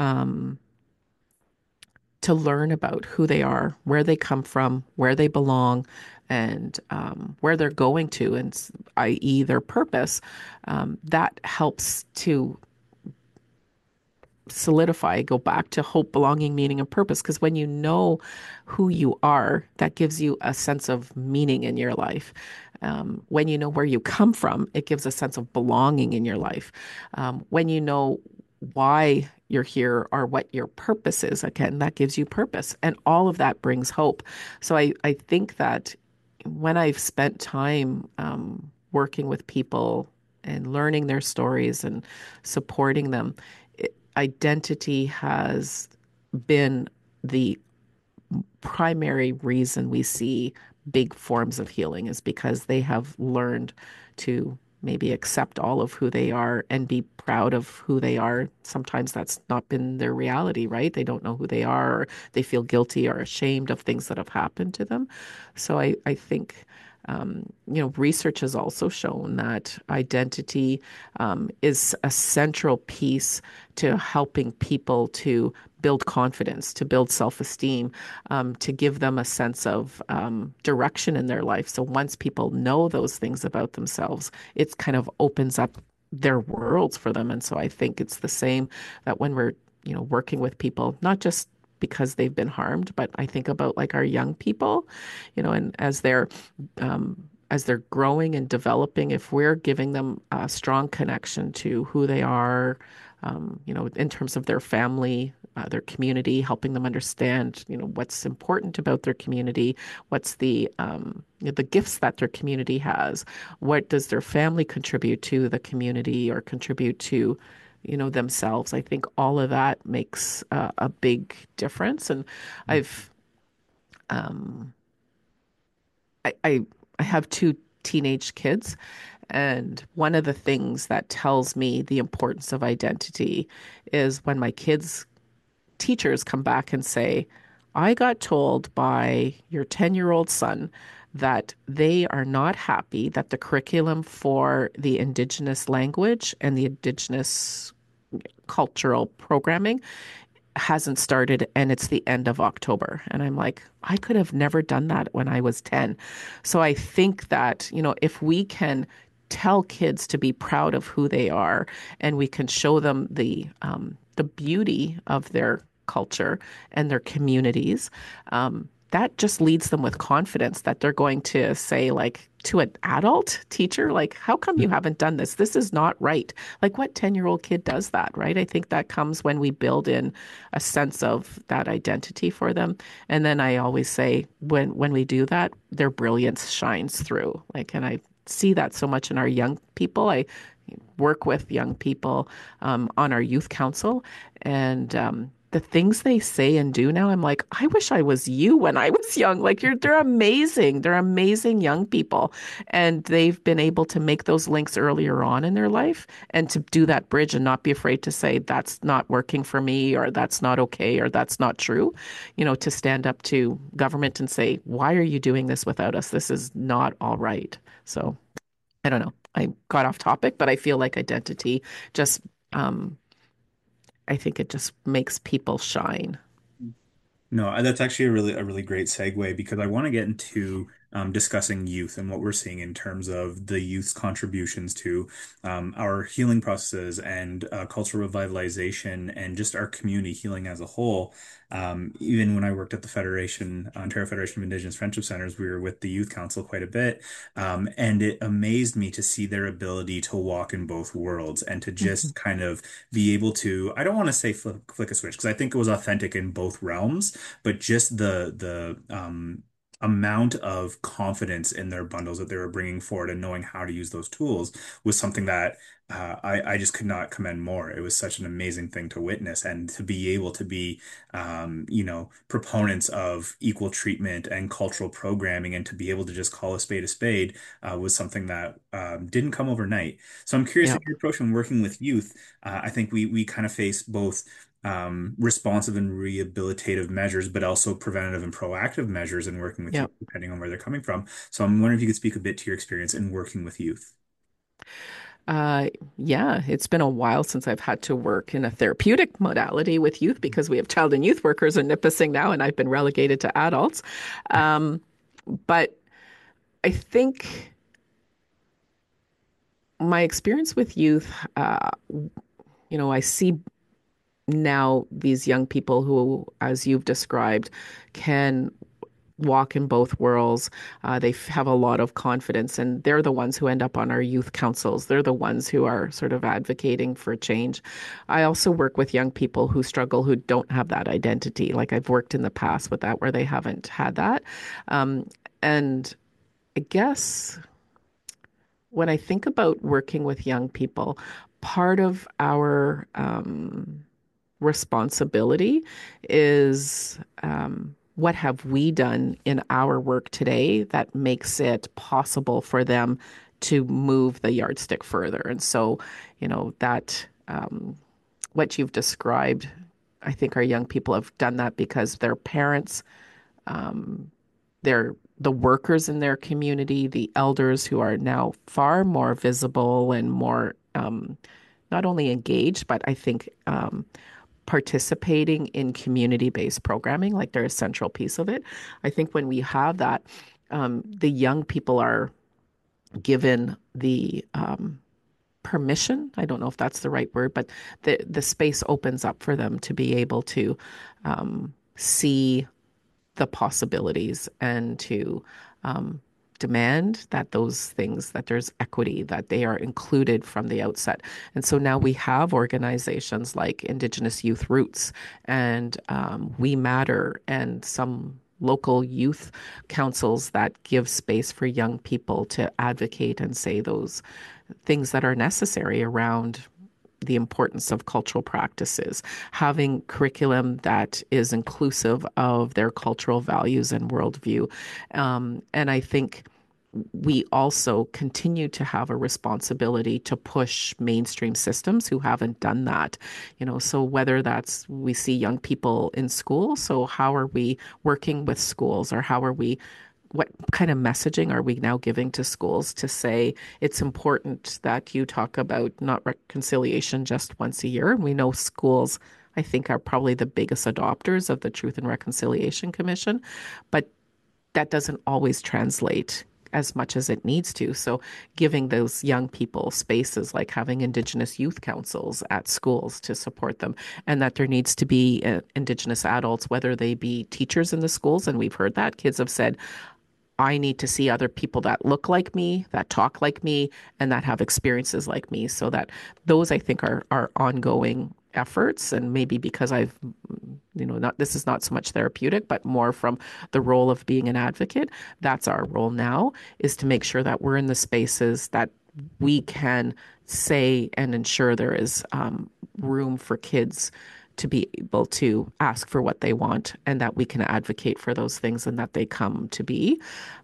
to learn about who they are, where they come from, where they belong, and where they're going to, and i.e., their purpose, that helps to solidify, go back to hope, belonging, meaning, and purpose. Because when you know who you are, that gives you a sense of meaning in your life. When you know where you come from, it gives a sense of belonging in your life. When you know why you're here or what your purpose is, again, that gives you purpose. And all of that brings hope. So I think that when I've spent time working with people and learning their stories and supporting them, identity has been the primary reason we see big forms of healing is because they have learned to maybe accept all of who they are and be proud of who they are. Sometimes that's not been their reality, right? They don't know who they are, or they feel guilty or ashamed of things that have happened to them. So I think research has also shown that identity is a central piece to helping people to build confidence, to build self-esteem, to give them a sense of direction in their life. So once people know those things about themselves, it kind of opens up their worlds for them. And so I think it's the same that when we're, working with people, not just because they've been harmed, but I think about like our young people, and as they're growing and developing, if we're giving them a strong connection to who they are, in terms of their family, their community, helping them understand, what's important about their community, what's the gifts that their community has, what does their family contribute to the community or contribute to, themselves. I think all of that makes a big difference. And I've um, I I have two teenage kids, and one of the things that tells me the importance of identity is when my kids' teachers come back and say, I got told by your 10-year-old son that they are not happy that the curriculum for the Indigenous language and the Indigenous cultural programming hasn't started and it's the end of October. And I'm like, I could have never done that when I was 10. So I think that, if we can tell kids to be proud of who they are and we can show them the beauty of their culture and their communities, that just leads them with confidence that they're going to say, like, to an adult teacher, like, how come you haven't done this? This is not right. Like, what 10-year-old kid does that, right? I think that comes when we build in a sense of that identity for them. And then I always say, when we do that, their brilliance shines through. Like, and I see that so much in our young people. I work with young people on our youth council, and the things they say and do now, I'm like, I wish I was you when I was young. Like, they're amazing. They're amazing young people, and they've been able to make those links earlier on in their life and to do that bridge and not be afraid to say that's not working for me or that's not okay or that's not true. To stand up to government and say, why are you doing this without us? This is not all right. So I don't know. I got off topic, but I feel like identity just, I think it just makes people shine. No, that's actually a really great segue because I want to get into discussing youth and what we're seeing in terms of the youth's contributions to our healing processes and cultural revitalization and just our community healing as a whole. Even when I worked at the Ontario Federation of Indigenous Friendship Centers, we were with the Youth Council quite a bit, and it amazed me to see their ability to walk in both worlds and to Mhm. just kind of be able to, I don't want to say flick a switch because I think it was authentic in both realms, but just the amount of confidence in their bundles that they were bringing forward and knowing how to use those tools was something that I just could not commend more. It was such an amazing thing to witness and to be able to be, proponents of equal treatment and cultural programming and to be able to just call a spade, was something that didn't come overnight. So I'm curious Yeah. in your approach when working with youth. I think we kind of face both responsive and rehabilitative measures, but also preventative and proactive measures in working with Yeah. youth, depending on where they're coming from. So I'm wondering if you could speak a bit to your experience in working with youth. Uh, yeah, it's been a while since I've had to work in a therapeutic modality with youth because we have child and youth workers in Nipissing now, and I've been relegated to adults. Um, but I think my experience with youth, I see now these young people who, as you've described, can walk in both worlds. They have a lot of confidence, and they're the ones who end up on our youth councils. They're the ones who are sort of advocating for change. I also work with young people who struggle, who don't have that identity. Like I've worked in the past with that where they haven't had that. Um, and I guess when I think about working with young people, part of our responsibility is what have we done in our work today that makes it possible for them to move the yardstick further. And so, that what you've described, I think our young people have done that because their parents, they're the workers in their community, the elders who are now far more visible and more not only engaged, but I think participating in community-based programming, like they're a central piece of it. I think when we have that, the young people are given the permission. I don't know if that's the right word, but the space opens up for them to be able to see the possibilities and to demand that those things, that there's equity, that they are included from the outset. And so now we have organizations like Indigenous Youth Roots and We Matter and some local youth councils that give space for young people to advocate and say those things that are necessary around the importance of cultural practices, having curriculum that is inclusive of their cultural values and worldview. And I think we also continue to have a responsibility to push mainstream systems who haven't done that. So whether that's we see young people in school, so how are we working with schools, or what kind of messaging are we now giving to schools to say it's important that you talk about not reconciliation just once a year? And we know schools, I think, are probably the biggest adopters of the Truth and Reconciliation Commission, but that doesn't always translate as much as it needs to. So giving those young people spaces like having Indigenous youth councils at schools to support them, and that there needs to be Indigenous adults, whether they be teachers in the schools, and we've heard that. Kids have said, I need to see other people that look like me, that talk like me, and that have experiences like me. So that those, I think, are ongoing efforts. And maybe because I've, not this is not so much therapeutic, but more from the role of being an advocate. That's our role now, is to make sure that we're in the spaces that we can say and ensure there is room for kids to be able to ask for what they want, and that we can advocate for those things and that they come to be.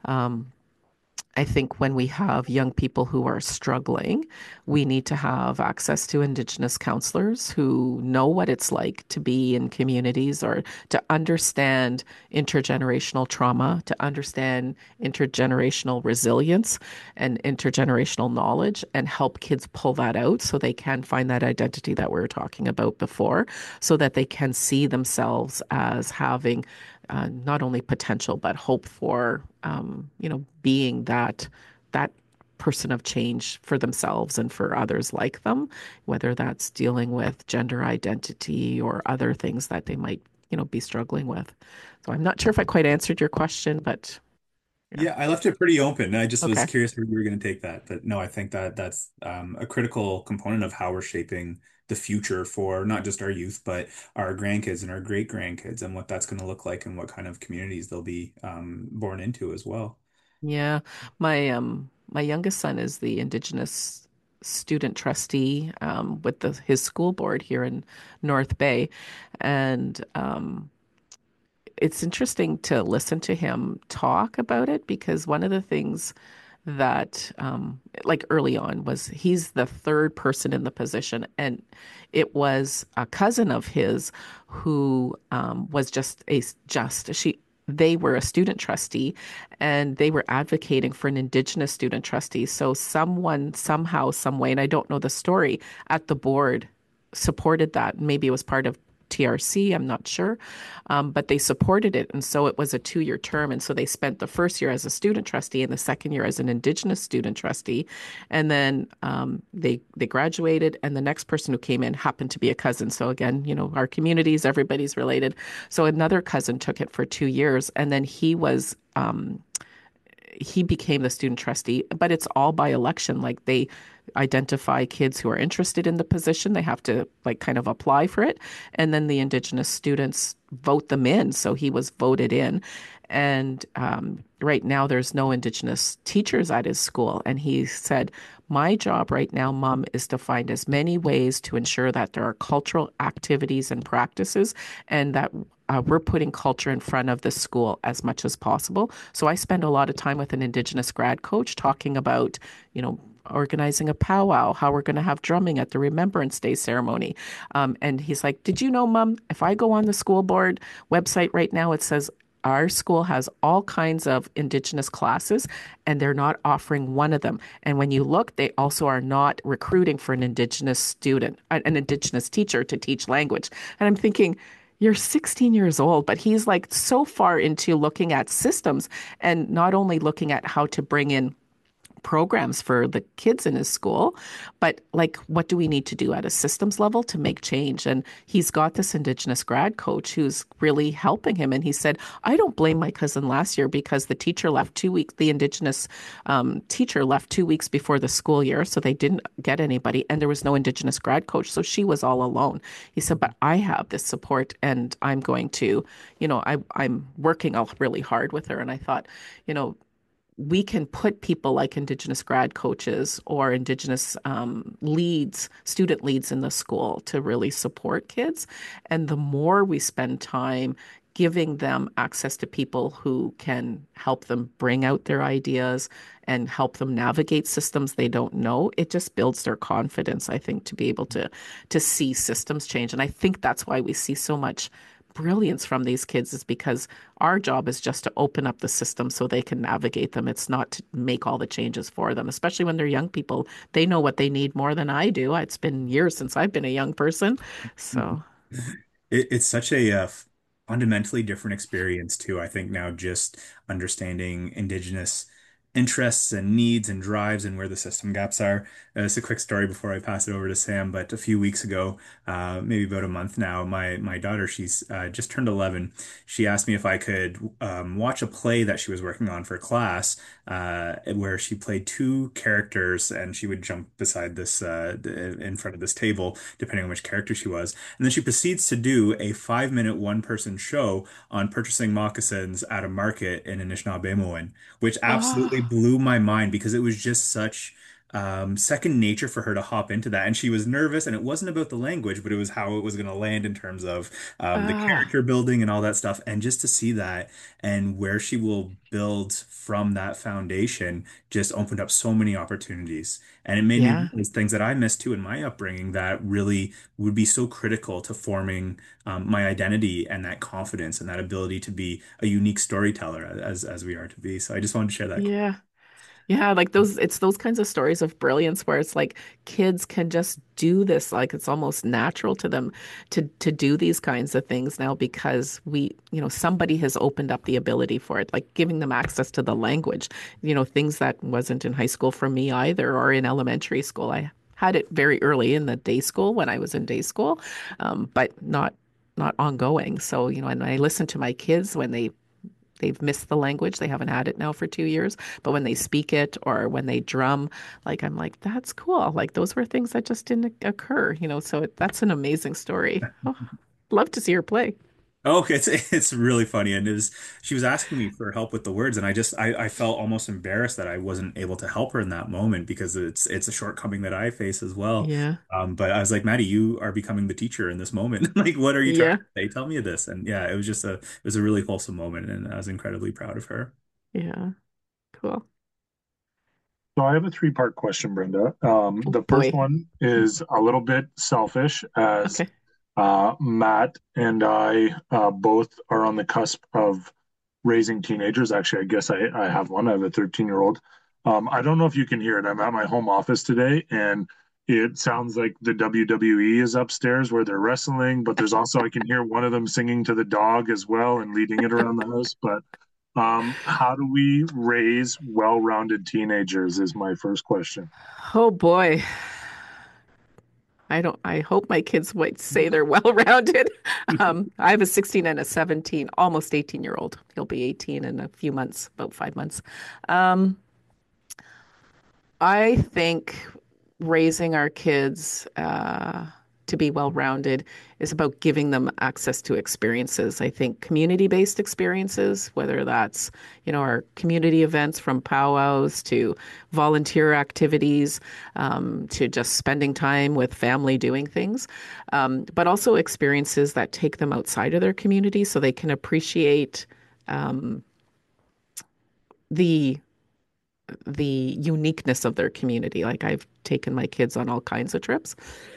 I think when we have young people who are struggling, we need to have access to Indigenous counselors who know what it's like to be in communities, or to understand intergenerational trauma, to understand intergenerational resilience and intergenerational knowledge, and help kids pull that out so they can find that identity that we were talking about before, so that they can see themselves as having not only potential but hope for being that person of change for themselves and for others like them, whether that's dealing with gender identity or other things that they might be struggling with. So I'm not sure if I quite answered your question, but yeah. Yeah, I left it pretty open. I just was Okay. curious where you were going to take that. But no, I think that that's a critical component of how we're shaping the future for not just our youth, but our grandkids and our great grandkids, and what that's going to look like and what kind of communities they'll be born into as well. Yeah, my youngest son is the Indigenous student trustee with his school board here in North Bay, and it's interesting to listen to him talk about it, because one of the things that like early on was he's the third person in the position, and it was a cousin of his who was she they were a student trustee, and they were advocating for an Indigenous student trustee. So someone somehow some way, and I don't know the story, at the board supported that. Maybe it was part of TRC, I'm not sure. But they supported it. And so it was a 2-year term. And so they spent the first year as a student trustee and the second year as an Indigenous student trustee. And then they graduated, and the next person who came in happened to be a cousin. So again, our communities, everybody's related. So another cousin took it for 2 years, and then he became the student trustee, but it's all by election. Like they identify kids who are interested in the position. They have to like kind of apply for it. And then the Indigenous students vote them in. So he was voted in. And right now there's no Indigenous teachers at his school. And he said, my job right now, Mom, is to find as many ways to ensure that there are cultural activities and practices and that we're putting culture in front of the school as much as possible. So I spend a lot of time with an Indigenous grad coach talking about, organizing a powwow, how we're going to have drumming at the Remembrance Day ceremony. And he's like, did you know, Mom, if I go on the school board website right now, it says our school has all kinds of Indigenous classes, and they're not offering one of them. And when you look, they also are not recruiting for an Indigenous student, an Indigenous teacher to teach language. And I'm thinking, you're 16 years old, but he's like so far into looking at systems and not only looking at how to bring in programs for the kids in his school, but like, what do we need to do at a systems level to make change? And he's got this Indigenous grad coach who's really helping him. And he said, I don't blame my cousin last year because the teacher left 2 weeks, the Indigenous teacher left 2 weeks before the school year. So they didn't get anybody and there was no Indigenous grad coach. So she was all alone. He said, but I have this support and I'm going to, I'm working really hard with her. And I thought, we can put people like Indigenous grad coaches or Indigenous student leads in the school to really support kids. And the more we spend time giving them access to people who can help them bring out their ideas and help them navigate systems they don't know, it just builds their confidence, I think, to be able to see systems change. And I think that's why we see so much brilliance from these kids is because our job is just to open up the system so they can navigate them. It's not to make all the changes for them, especially when they're young people. They know what they need more than I do. It's been years since I've been a young person. So, It's such a fundamentally different experience too. I think now just understanding Indigenous interests and needs and drives and where the system gaps are. It's a quick story before I pass it over to Sam, but a few weeks ago, maybe about a month now, my daughter, she's just turned 11. She asked me if I could watch a play that she was working on for class, where she played two characters and she would jump beside this in front of this table, depending on which character she was. And then she proceeds to do a 5-minute one-person show on purchasing moccasins at a market in Anishinaabe, which absolutely oh, blew my mind because it was just such second nature for her to hop into that. And she was nervous, and it wasn't about the language, but it was how it was going to land in terms of the ah, character building and all that stuff. And just to see that and where she will build from that foundation just opened up so many opportunities. And it made me yeah. realize things that I missed too in my upbringing that really would be so critical to forming my identity and that confidence and that ability to be a unique storyteller as we are to be. So I just wanted to share that. Yeah. Yeah, like it's those kinds of stories of brilliance where it's like kids can just do this, like it's almost natural to them to do these kinds of things now because somebody has opened up the ability for it, like giving them access to the language, things that wasn't in high school for me either or in elementary school. I had it very early in the day school when I was in day school, but not ongoing. So, and I listen to my kids when they've missed the language. They haven't had it now for 2 years. But when they speak it or when they drum, like I'm like, that's cool. Like those were things that just didn't occur. So that's an amazing story. Oh, love to see her play. Oh, okay, it's really funny, and she was asking me for help with the words, and I felt almost embarrassed that I wasn't able to help her in that moment because it's a shortcoming that I face as well. Yeah. But I was like, Maddie, you are becoming the teacher in this moment. Like, what are you trying Yeah. to say? Tell me this. And yeah, it was a really wholesome moment, and I was incredibly proud of her. Yeah. Cool. So I have a three-part question, Brenda. Oh The first boy. one is a little bit selfish, as Okay. Matt and I both are on the cusp of raising teenagers. Actually, I guess I have one. I have a 13-year-old. I don't know if you can hear it. I'm at my home office today, and it sounds like the WWE is upstairs where they're wrestling, but there's also I can hear one of them singing to the dog as well and leading it around the house. But how do we raise well-rounded teenagers is my first question. Oh boy. I hope my kids might say they're well-rounded. I have a 16 and a 17, almost 18-year-old. He'll be 18 in a few months, about 5 months. Um, I think raising our kids to be well-rounded is about giving them access to experiences. I think community-based experiences, whether that's, our community events from powwows to volunteer activities, to just spending time with family doing things, but also experiences that take them outside of their community so they can appreciate um, the the uniqueness of their community. Like I've taken my kids on all kinds of trips.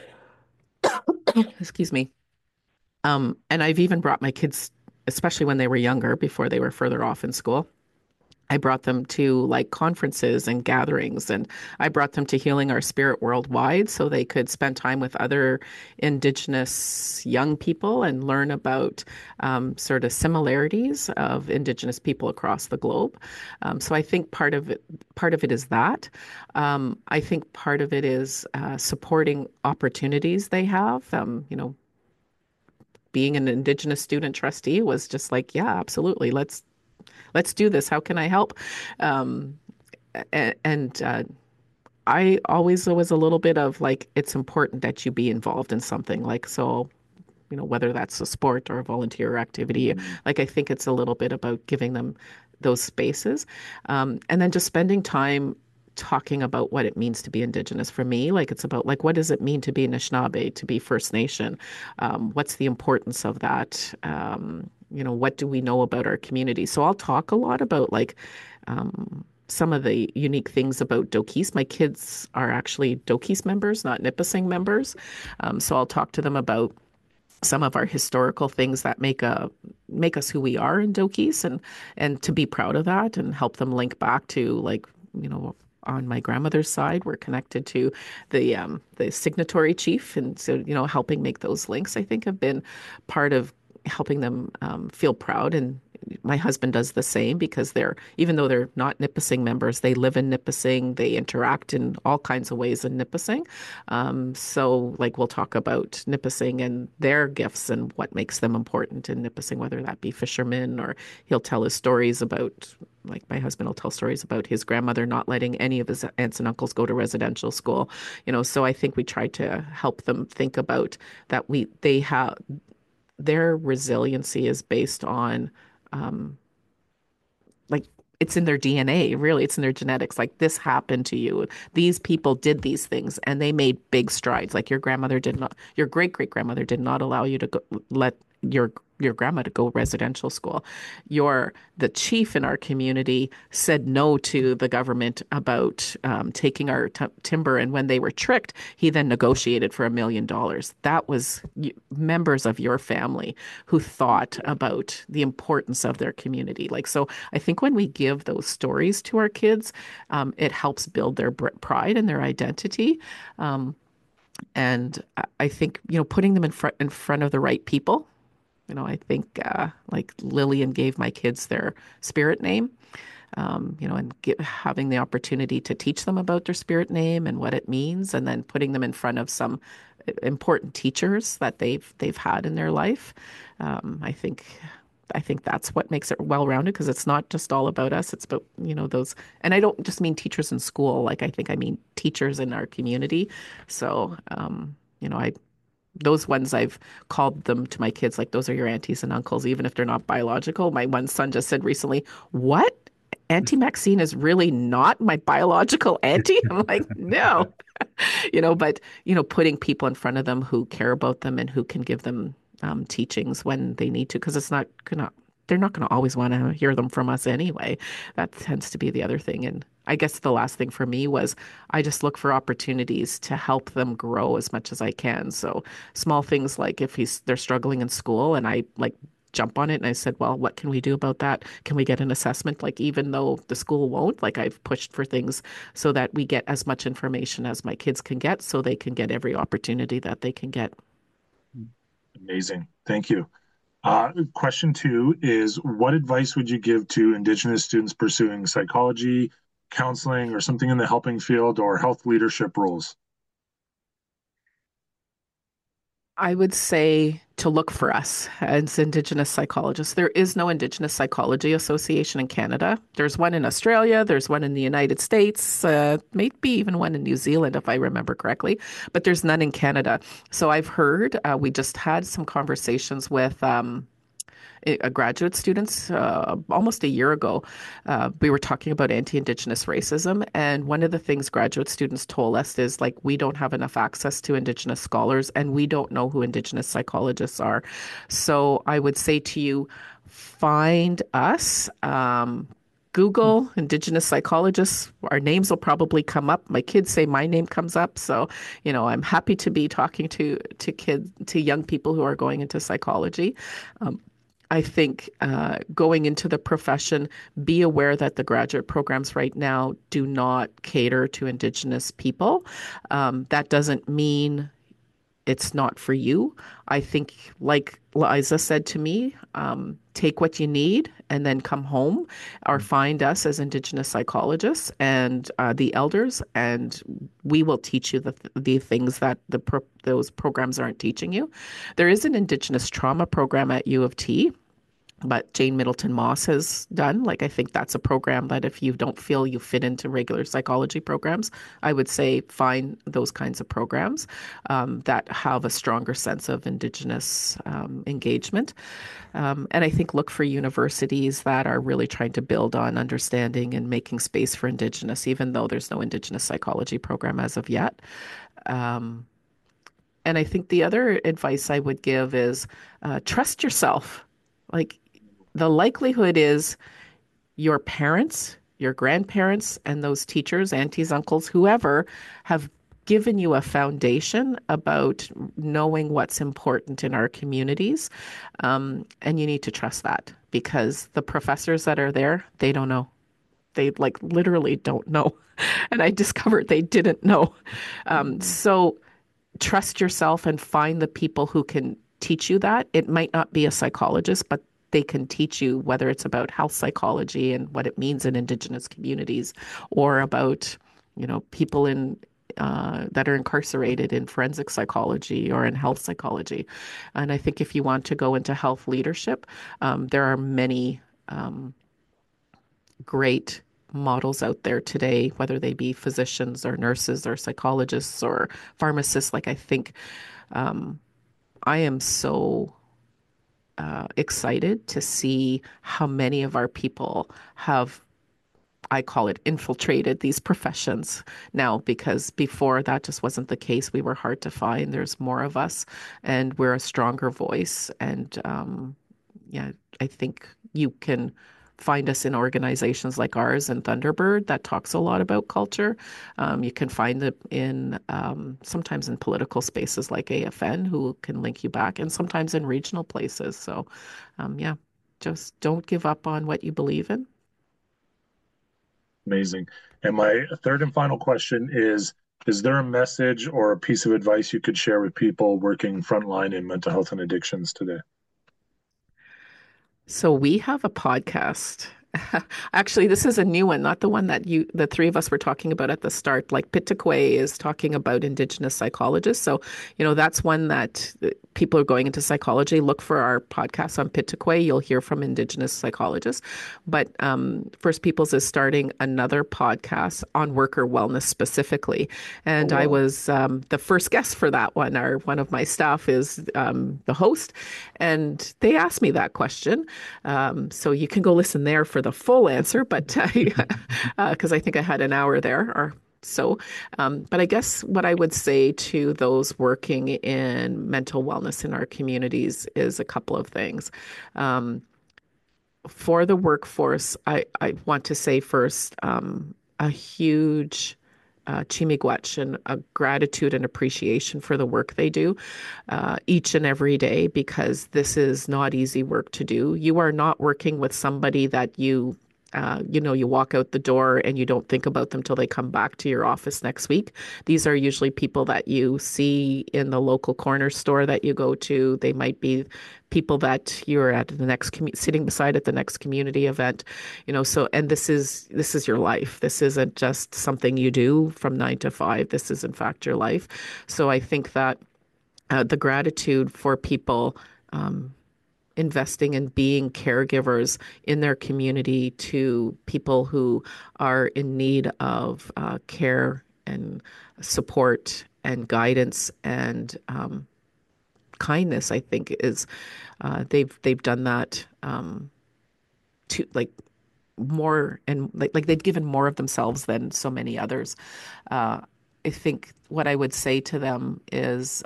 Excuse me. And I've even brought my kids, especially when they were younger, before they were further off in school. I brought them to like conferences and gatherings, and I brought them to Healing Our Spirit Worldwide so they could spend time with other Indigenous young people and learn about sort of similarities of Indigenous people across the globe. So I think part of it is that. I think part of it is supporting opportunities they have. Being an Indigenous student trustee was just like, yeah, absolutely. Let's do this. How can I help? Um, and I always was a little bit of like, it's important that you be involved in something like so. Whether that's a sport or a volunteer activity, like I think it's a little bit about giving them those spaces, and then just spending time talking about what it means to be Indigenous. For me, like it's about like what does it mean to be Anishinaabe, to be First Nation? What's the importance of that? What do we know about our community? So I'll talk a lot about like some of the unique things about Dokis. My kids are actually Dokis members, not Nipissing members. So I'll talk to them about some of our historical things that make us who we are in Dokis, and to be proud of that and help them link back to like, on my grandmother's side, we're connected to the signatory chief, and so helping make those links, I think, have been part of helping them feel proud. And my husband does the same because even though they're not Nipissing members, they live in Nipissing, they interact in all kinds of ways in Nipissing. So like we'll talk about Nipissing and their gifts and what makes them important in Nipissing, whether that be fishermen, or he'll tell his stories about, like my husband will tell stories about his grandmother not letting any of his aunts and uncles go to residential school. So I think we try to help them think about that they have their resiliency is based on um, like it's in their DNA, really. It's in their genetics. Like this happened to you. These people did these things and they made big strides. Like your grandmother did not, your great great grandmother did not allow you to let your grandma to go residential school. The chief in our community said no to the government about taking our timber, and when they were tricked, he then negotiated for $1 million. That was members of your family who thought about the importance of their community. Like so, I think when we give those stories to our kids, it helps build their pride and their identity. And I think putting them in front of the right people. I think like Lillian gave my kids their spirit name, and having the opportunity to teach them about their spirit name and what it means, and then putting them in front of some important teachers that they've had in their life. I think that's what makes it well-rounded, because it's not just all about us. It's about, those, and I don't just mean teachers in school. Like I mean teachers in our community. So, those ones I've called them to my kids, like those are your aunties and uncles, even if they're not biological. My one son just said recently, "What? Auntie Maxine is really not my biological auntie?" I'm like, no, but putting people in front of them who care about them and who can give them teachings when they need to, because they're not going to always want to hear them from us anyway. That tends to be the other thing. And I guess the last thing for me was I just look for opportunities to help them grow as much as I can. So small things like if they're struggling in school and I like jump on it. And I said, well, what can we do about that? Can we get an assessment? Like, even though the school won't, like, I've pushed for things so that we get as much information as my kids can get so they can get every opportunity that they can get. Amazing. Thank you. Question two is, what advice would you give to Indigenous students pursuing psychology, counseling, or something in the helping field or health leadership roles? I would say to look for us as Indigenous psychologists. There is no Indigenous Psychology Association in Canada. There's one in Australia, there's one in the United States, maybe even one in New Zealand, if I remember correctly, but there's none in Canada. So I've heard, we just had some conversations with graduate students almost a year ago. We were talking about anti-Indigenous racism, and one of the things graduate students told us is like, we don't have enough access to Indigenous scholars, and we don't know who Indigenous psychologists are. So I would say to you, find us. Google Indigenous psychologists. Our names will probably come up. My kids say my name comes up, so I'm happy to be talking to kids, to young people who are going into psychology. I think going into the profession, be aware that the graduate programs right now do not cater to Indigenous people. That doesn't mean it's not for you. I think, like Liza said to me, take what you need and then come home or find us as Indigenous psychologists and the elders, and we will teach you the things that those programs aren't teaching you. There is an Indigenous trauma program at U of T, but Jane Middleton Moss has done. Like, I think that's a program that if you don't feel you fit into regular psychology programs, I would say find those kinds of programs that have a stronger sense of Indigenous engagement. And I think look for universities that are really trying to build on understanding and making space for Indigenous, even though there's no Indigenous psychology program as of yet. And I think the other advice I would give is trust yourself. Like, the likelihood is your parents, your grandparents, and those teachers, aunties, uncles, whoever, have given you a foundation about knowing what's important in our communities. And you need to trust that, because the professors that are there, they don't know. They like literally don't know. And I discovered they didn't know. So trust yourself and find the people who can teach you that. It might not be a psychologist, but they can teach you, whether it's about health psychology and what it means in Indigenous communities, or about, people in that are incarcerated in forensic psychology or in health psychology. And I think if you want to go into health leadership, there are many great models out there today, whether they be physicians or nurses or psychologists or pharmacists. Like, I think I am so excited to see how many of our people have, I call it, infiltrated these professions now, because before that just wasn't the case. We were hard to find. There's more of us, and we're a stronger voice. And yeah, I think you can find us in organizations like ours and Thunderbird that talks a lot about culture. You can find it in sometimes in political spaces like AFN, who can link you back, and sometimes in regional places. So yeah, just don't give up on what you believe in. Amazing. And my third and final question is there a message or a piece of advice you could share with people working frontline in mental health and addictions today? So we have a podcast. Actually, this is a new one, not the one that the three of us were talking about at the start. Like, Pitaquay is talking about Indigenous psychologists. So, that's one that people are going into psychology. Look for our podcast on Pitaquay. You'll hear from Indigenous psychologists. But First Peoples is starting another podcast on worker wellness specifically. And Oh, I wow. was the first guest for that one. One of my staff is the host. And they asked me that question. So you can go listen there for the full answer, but because I think I had an hour there or so. But I guess what I would say to those working in mental wellness in our communities is a couple of things. For the workforce, I want to say first, a huge Chimigwech and a gratitude and appreciation for the work they do each and every day, because this is not easy work to do. You are not working with somebody that you walk out the door and you don't think about them till they come back to your office next week. These are usually people that you see in the local corner store that you go to. They might be people that you're at the next sitting beside at the next community event, so, and this is your life. This isn't just something you do from 9 to 5. This is in fact your life. So I think that the gratitude for people investing in being caregivers in their community to people who are in need of care and support and guidance and kindness, I think is they've done that to like more, and like they've given more of themselves than so many others. I think what I would say to them is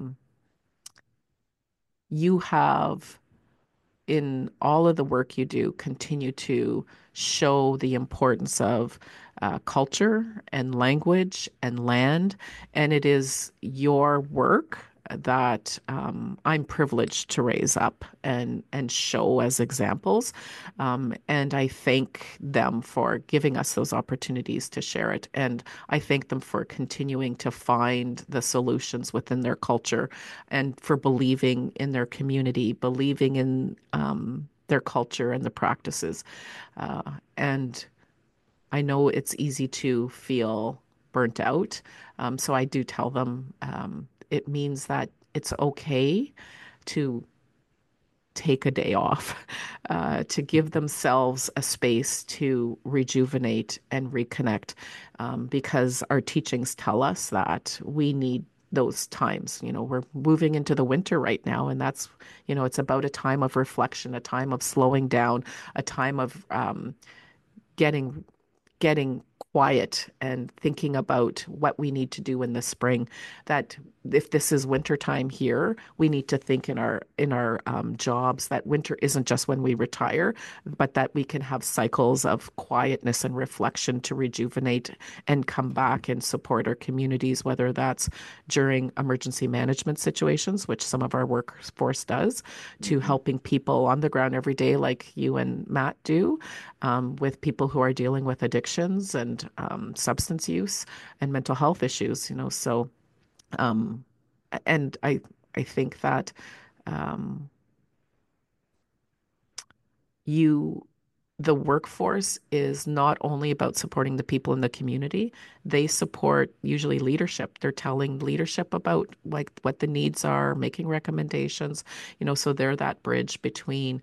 you have, in all of the work you do, continue to show the importance of culture and language and land. And it is your work that I'm privileged to raise up and show as examples. And I thank them for giving us those opportunities to share it. And I thank them for continuing to find the solutions within their culture and for believing in their community, believing in their culture and the practices. And I know it's easy to feel burnt out. So I do tell them it means that it's okay to take a day off, to give themselves a space to rejuvenate and reconnect, because our teachings tell us that we need those times. We're moving into the winter right now, and that's, it's about a time of reflection, a time of slowing down, a time of getting getting quiet and thinking about what we need to do in the spring. That if this is wintertime here, we need to think in our jobs that winter isn't just when we retire, but that we can have cycles of quietness and reflection to rejuvenate and come back and support our communities, whether that's during emergency management situations, which some of our workforce does, to helping people on the ground every day like you and Matt do, with people who are dealing with addictions and substance use and mental health issues. So um, and I think that um, you the workforce is not only about supporting the people in the community. They support usually leadership. They're telling leadership about like what the needs are, making recommendations, so they're that bridge between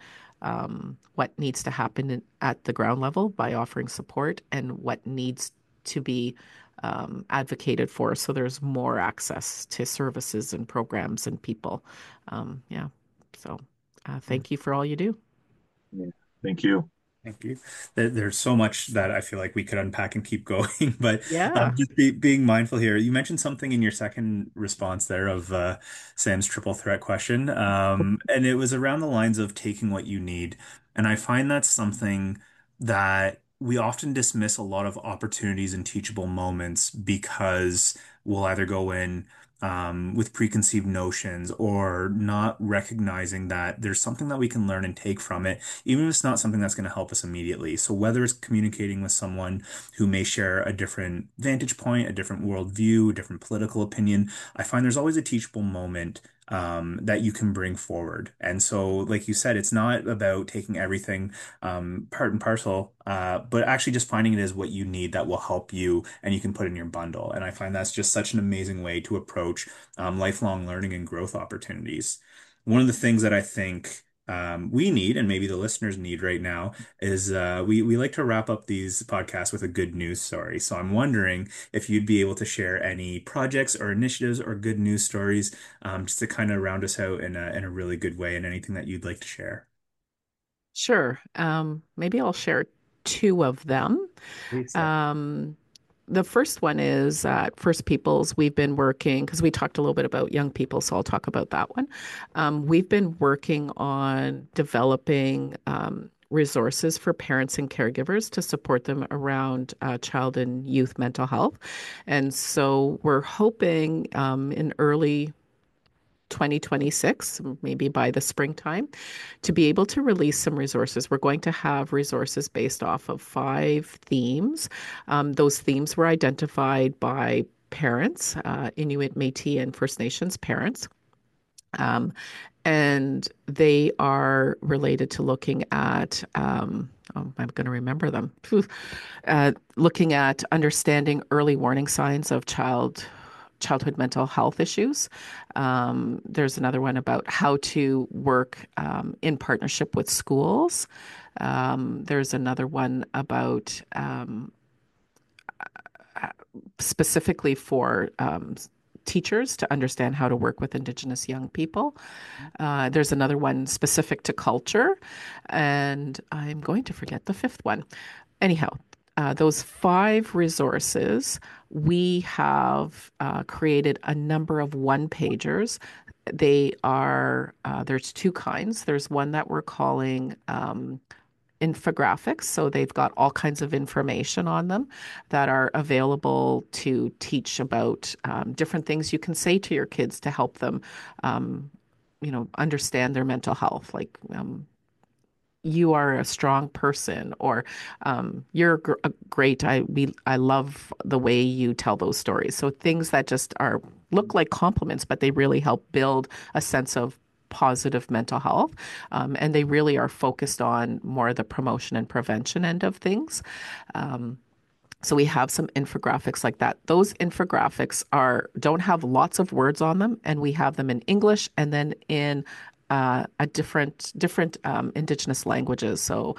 what needs to happen at the ground level by offering support and what needs to be advocated for. So there's more access to services and programs and people. Yeah. So thank you for all you do. Yeah. Thank you. Thank you. There's so much that I feel like we could unpack and keep going, but Yeah. just being mindful here. You mentioned something in your second response there of Sam's triple threat question, and it was around the lines of taking what you need. And I find that's something that we often dismiss a lot of opportunities and teachable moments because we'll either go in with preconceived notions or not recognizing that there's something that we can learn and take from it even if it's not something that's going to help us immediately. So whether it's communicating with someone who may share a different vantage point, a different worldview, a different political opinion, I find there's always a teachable moment that you can bring forward. And so, like you said, it's not about taking everything part and parcel, but actually just finding it as what you need that will help you and you can put in your bundle. And I find that's just such an amazing way to approach lifelong learning and growth opportunities. One of the things that I think we need, and maybe the listeners need right now, is we like to wrap up these podcasts with a good news story. So I'm wondering if you'd be able to share any projects or initiatives or good news stories, just to kind of round us out in a really good way, and anything that you'd like to share. Sure. Maybe I'll share two of them. Please. Um, the first one is at First Peoples. We've been working, because we talked a little bit about young people, so I'll talk about that one. We've been working on developing resources for parents and caregivers to support them around child and youth mental health. And so we're hoping in early 2026, maybe by the springtime, to be able to release some resources. We're going to have resources based off of 5 themes. Those themes were identified by parents, Inuit, Métis, and First Nations parents. Um, and they are related to looking at, I'm going to remember them, looking at understanding early warning signs of childhood mental health issues. There's another one about how to work in partnership with schools. There's another one about specifically for teachers to understand how to work with Indigenous young people. There's another one specific to culture, and I'm going to forget the 5th one. Anyhow, those 5 resources, we have created a number of one-pagers. They are, there's 2 kinds. There's one that we're calling infographics. So they've got all kinds of information on them that are available to teach about different things you can say to your kids to help them, understand their mental health. Like, you are a strong person, or you're great. I love the way you tell those stories. So things that just look like compliments, but they really help build a sense of positive mental health. And they really are focused on more the promotion and prevention end of things. So we have some infographics like that. Those infographics don't have lots of words on them, and we have them in English and then in a different Indigenous languages. So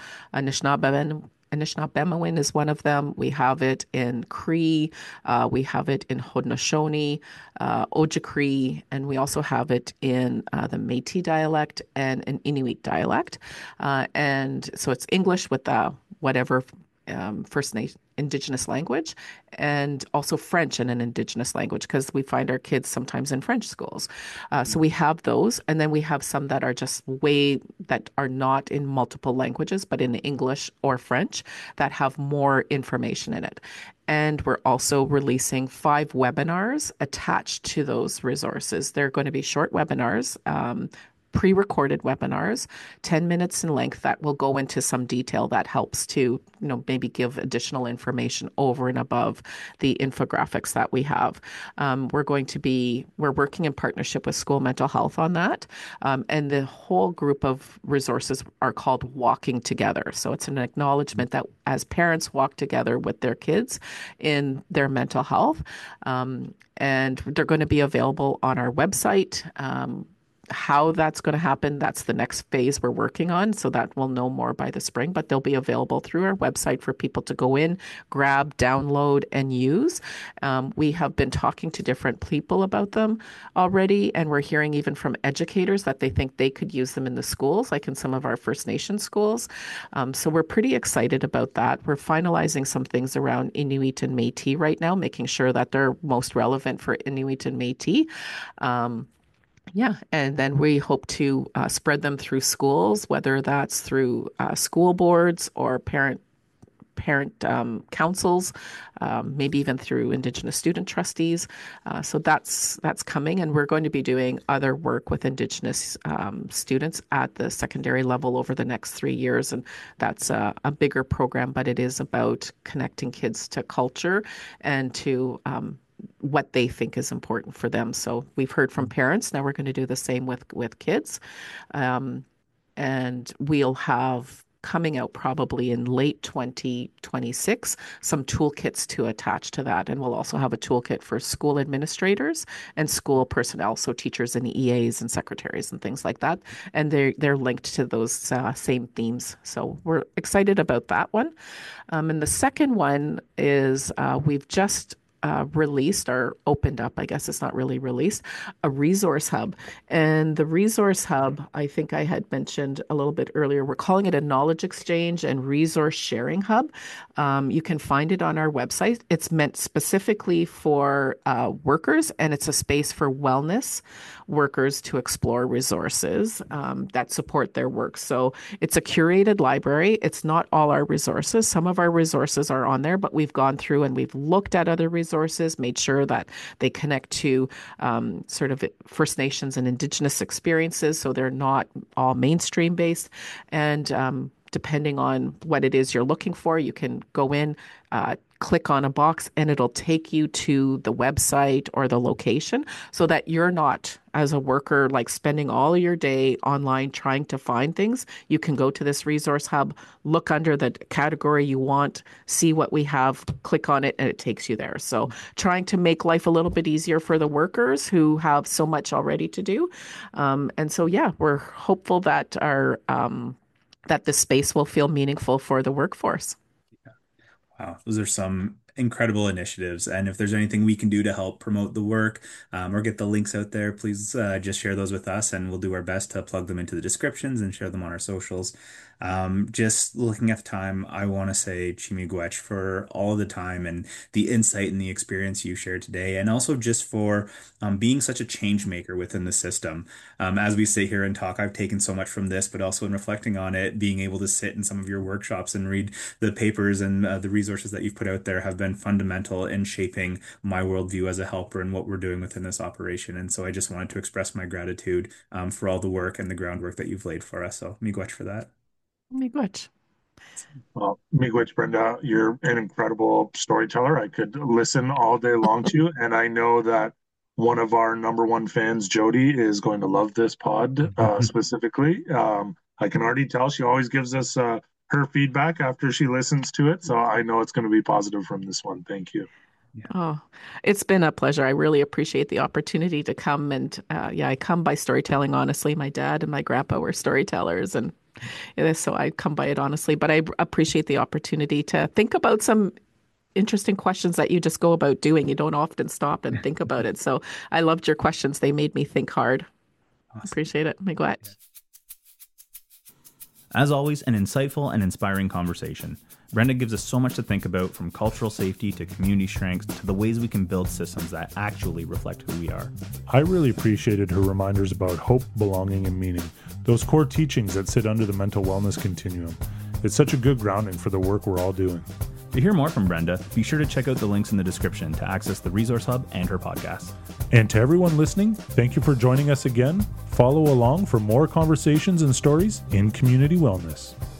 Anishinaabemowin is one of them. We have it in Cree, we have it in Haudenosaunee, Ojibwe, and we also have it in the Métis dialect and an Inuit dialect. And so it's English with whatever First Nation Indigenous language, and also French in an Indigenous language, because we find our kids sometimes in French schools. So we have those, and then we have some that are just that are not in multiple languages, but in English or French, that have more information in it. And we're also releasing 5 webinars attached to those resources. They're going to be short webinars, pre-recorded webinars, 10 minutes in length, that will go into some detail that helps to, maybe give additional information over and above the infographics that we have. We're working in partnership with School Mental Health on that. And the whole group of resources are called Walking Together. So it's an acknowledgement that as parents walk together with their kids in their mental health, and they're going to be available on our website. How that's going to happen, that's the next phase we're working on. So that we'll know more by the spring, but they'll be available through our website for people to go in, grab, download, and use. We have been talking to different people about them already, and we're hearing even from educators that they think they could use them in the schools, like in some of our First Nation schools. So we're pretty excited about that. We're finalizing some things around Inuit and Métis right now, making sure that they're most relevant for Inuit and Métis. Yeah, and then we hope to spread them through schools, whether that's through school boards or parent councils, maybe even through Indigenous student trustees. So that's coming, and we're going to be doing other work with Indigenous students at the secondary level over the next 3 years, and that's a bigger program, but it is about connecting kids to culture and to what they think is important for them. So we've heard from parents. Now we're going to do the same with kids. And we'll have coming out probably in late 2026 some toolkits to attach to that. And we'll also have a toolkit for school administrators and school personnel, so teachers and EAs and secretaries and things like that. And they're linked to those same themes. So we're excited about that one. And the second one is we've just released or opened up, I guess it's not really released, a resource hub. And the resource hub, I think I had mentioned a little bit earlier, we're calling it a knowledge exchange and resource sharing hub. You can find it on our website. It's meant specifically for workers, and it's a space for wellness workers to explore resources that support their work. So it's a curated library. It's not all our resources. Some of our resources are on there, but we've gone through and we've looked at other resources, made sure that they connect to sort of First Nations and Indigenous experiences, so they're not all mainstream based. And depending on what it is you're looking for, you can go in, click on a box, and it'll take you to the website or the location so that you're not, as a worker, like spending all of your day online trying to find things. You can go to this resource hub, look under the category you want, see what we have, click on it, and it takes you there. So trying to make life a little bit easier for the workers who have so much already to do. And so, yeah, we're hopeful that that this space will feel meaningful for the workforce. Wow, those are some incredible initiatives. And if there's anything we can do to help promote the work or get the links out there, please just share those with us, and we'll do our best to plug them into the descriptions and share them on our socials. Just looking at the time, I want to say Chi-miigwech for all of the time and the insight and the experience you shared today, and also just for being such a change maker within the system. As we sit here and talk, I've taken so much from this, but also in reflecting on it, being able to sit in some of your workshops and read the papers and the resources that you've put out there have been fundamental in shaping my worldview as a helper and what we're doing within this operation. And so I just wanted to express my gratitude for all the work and the groundwork that you've laid for us. So miigwech for that. Miigwech. Well, miigwech, Brenda, you're an incredible storyteller. I could listen all day long to you, and I know that one of our number one fans, Jody, is going to love this pod specifically. I can already tell she always gives us her feedback after she listens to it, so I know it's going to be positive from this one. Thank you. Yeah. Oh, it's been a pleasure. I really appreciate the opportunity to come. And I come by storytelling, honestly. My dad and my grandpa were storytellers, and so I come by it honestly. But I appreciate the opportunity to think about some interesting questions that you just go about doing. You don't often stop and think about it. So I loved your questions. They made me think hard. Awesome. Appreciate it. Miigwech. As always, an insightful and inspiring conversation. Brenda gives us so much to think about, from cultural safety to community strengths to the ways we can build systems that actually reflect who we are. I really appreciated her reminders about hope, belonging, and meaning, those core teachings that sit under the mental wellness continuum. It's such a good grounding for the work we're all doing. To hear more from Brenda, be sure to check out the links in the description to access the Resource Hub and her podcast. And to everyone listening, thank you for joining us again. Follow along for more conversations and stories in community wellness.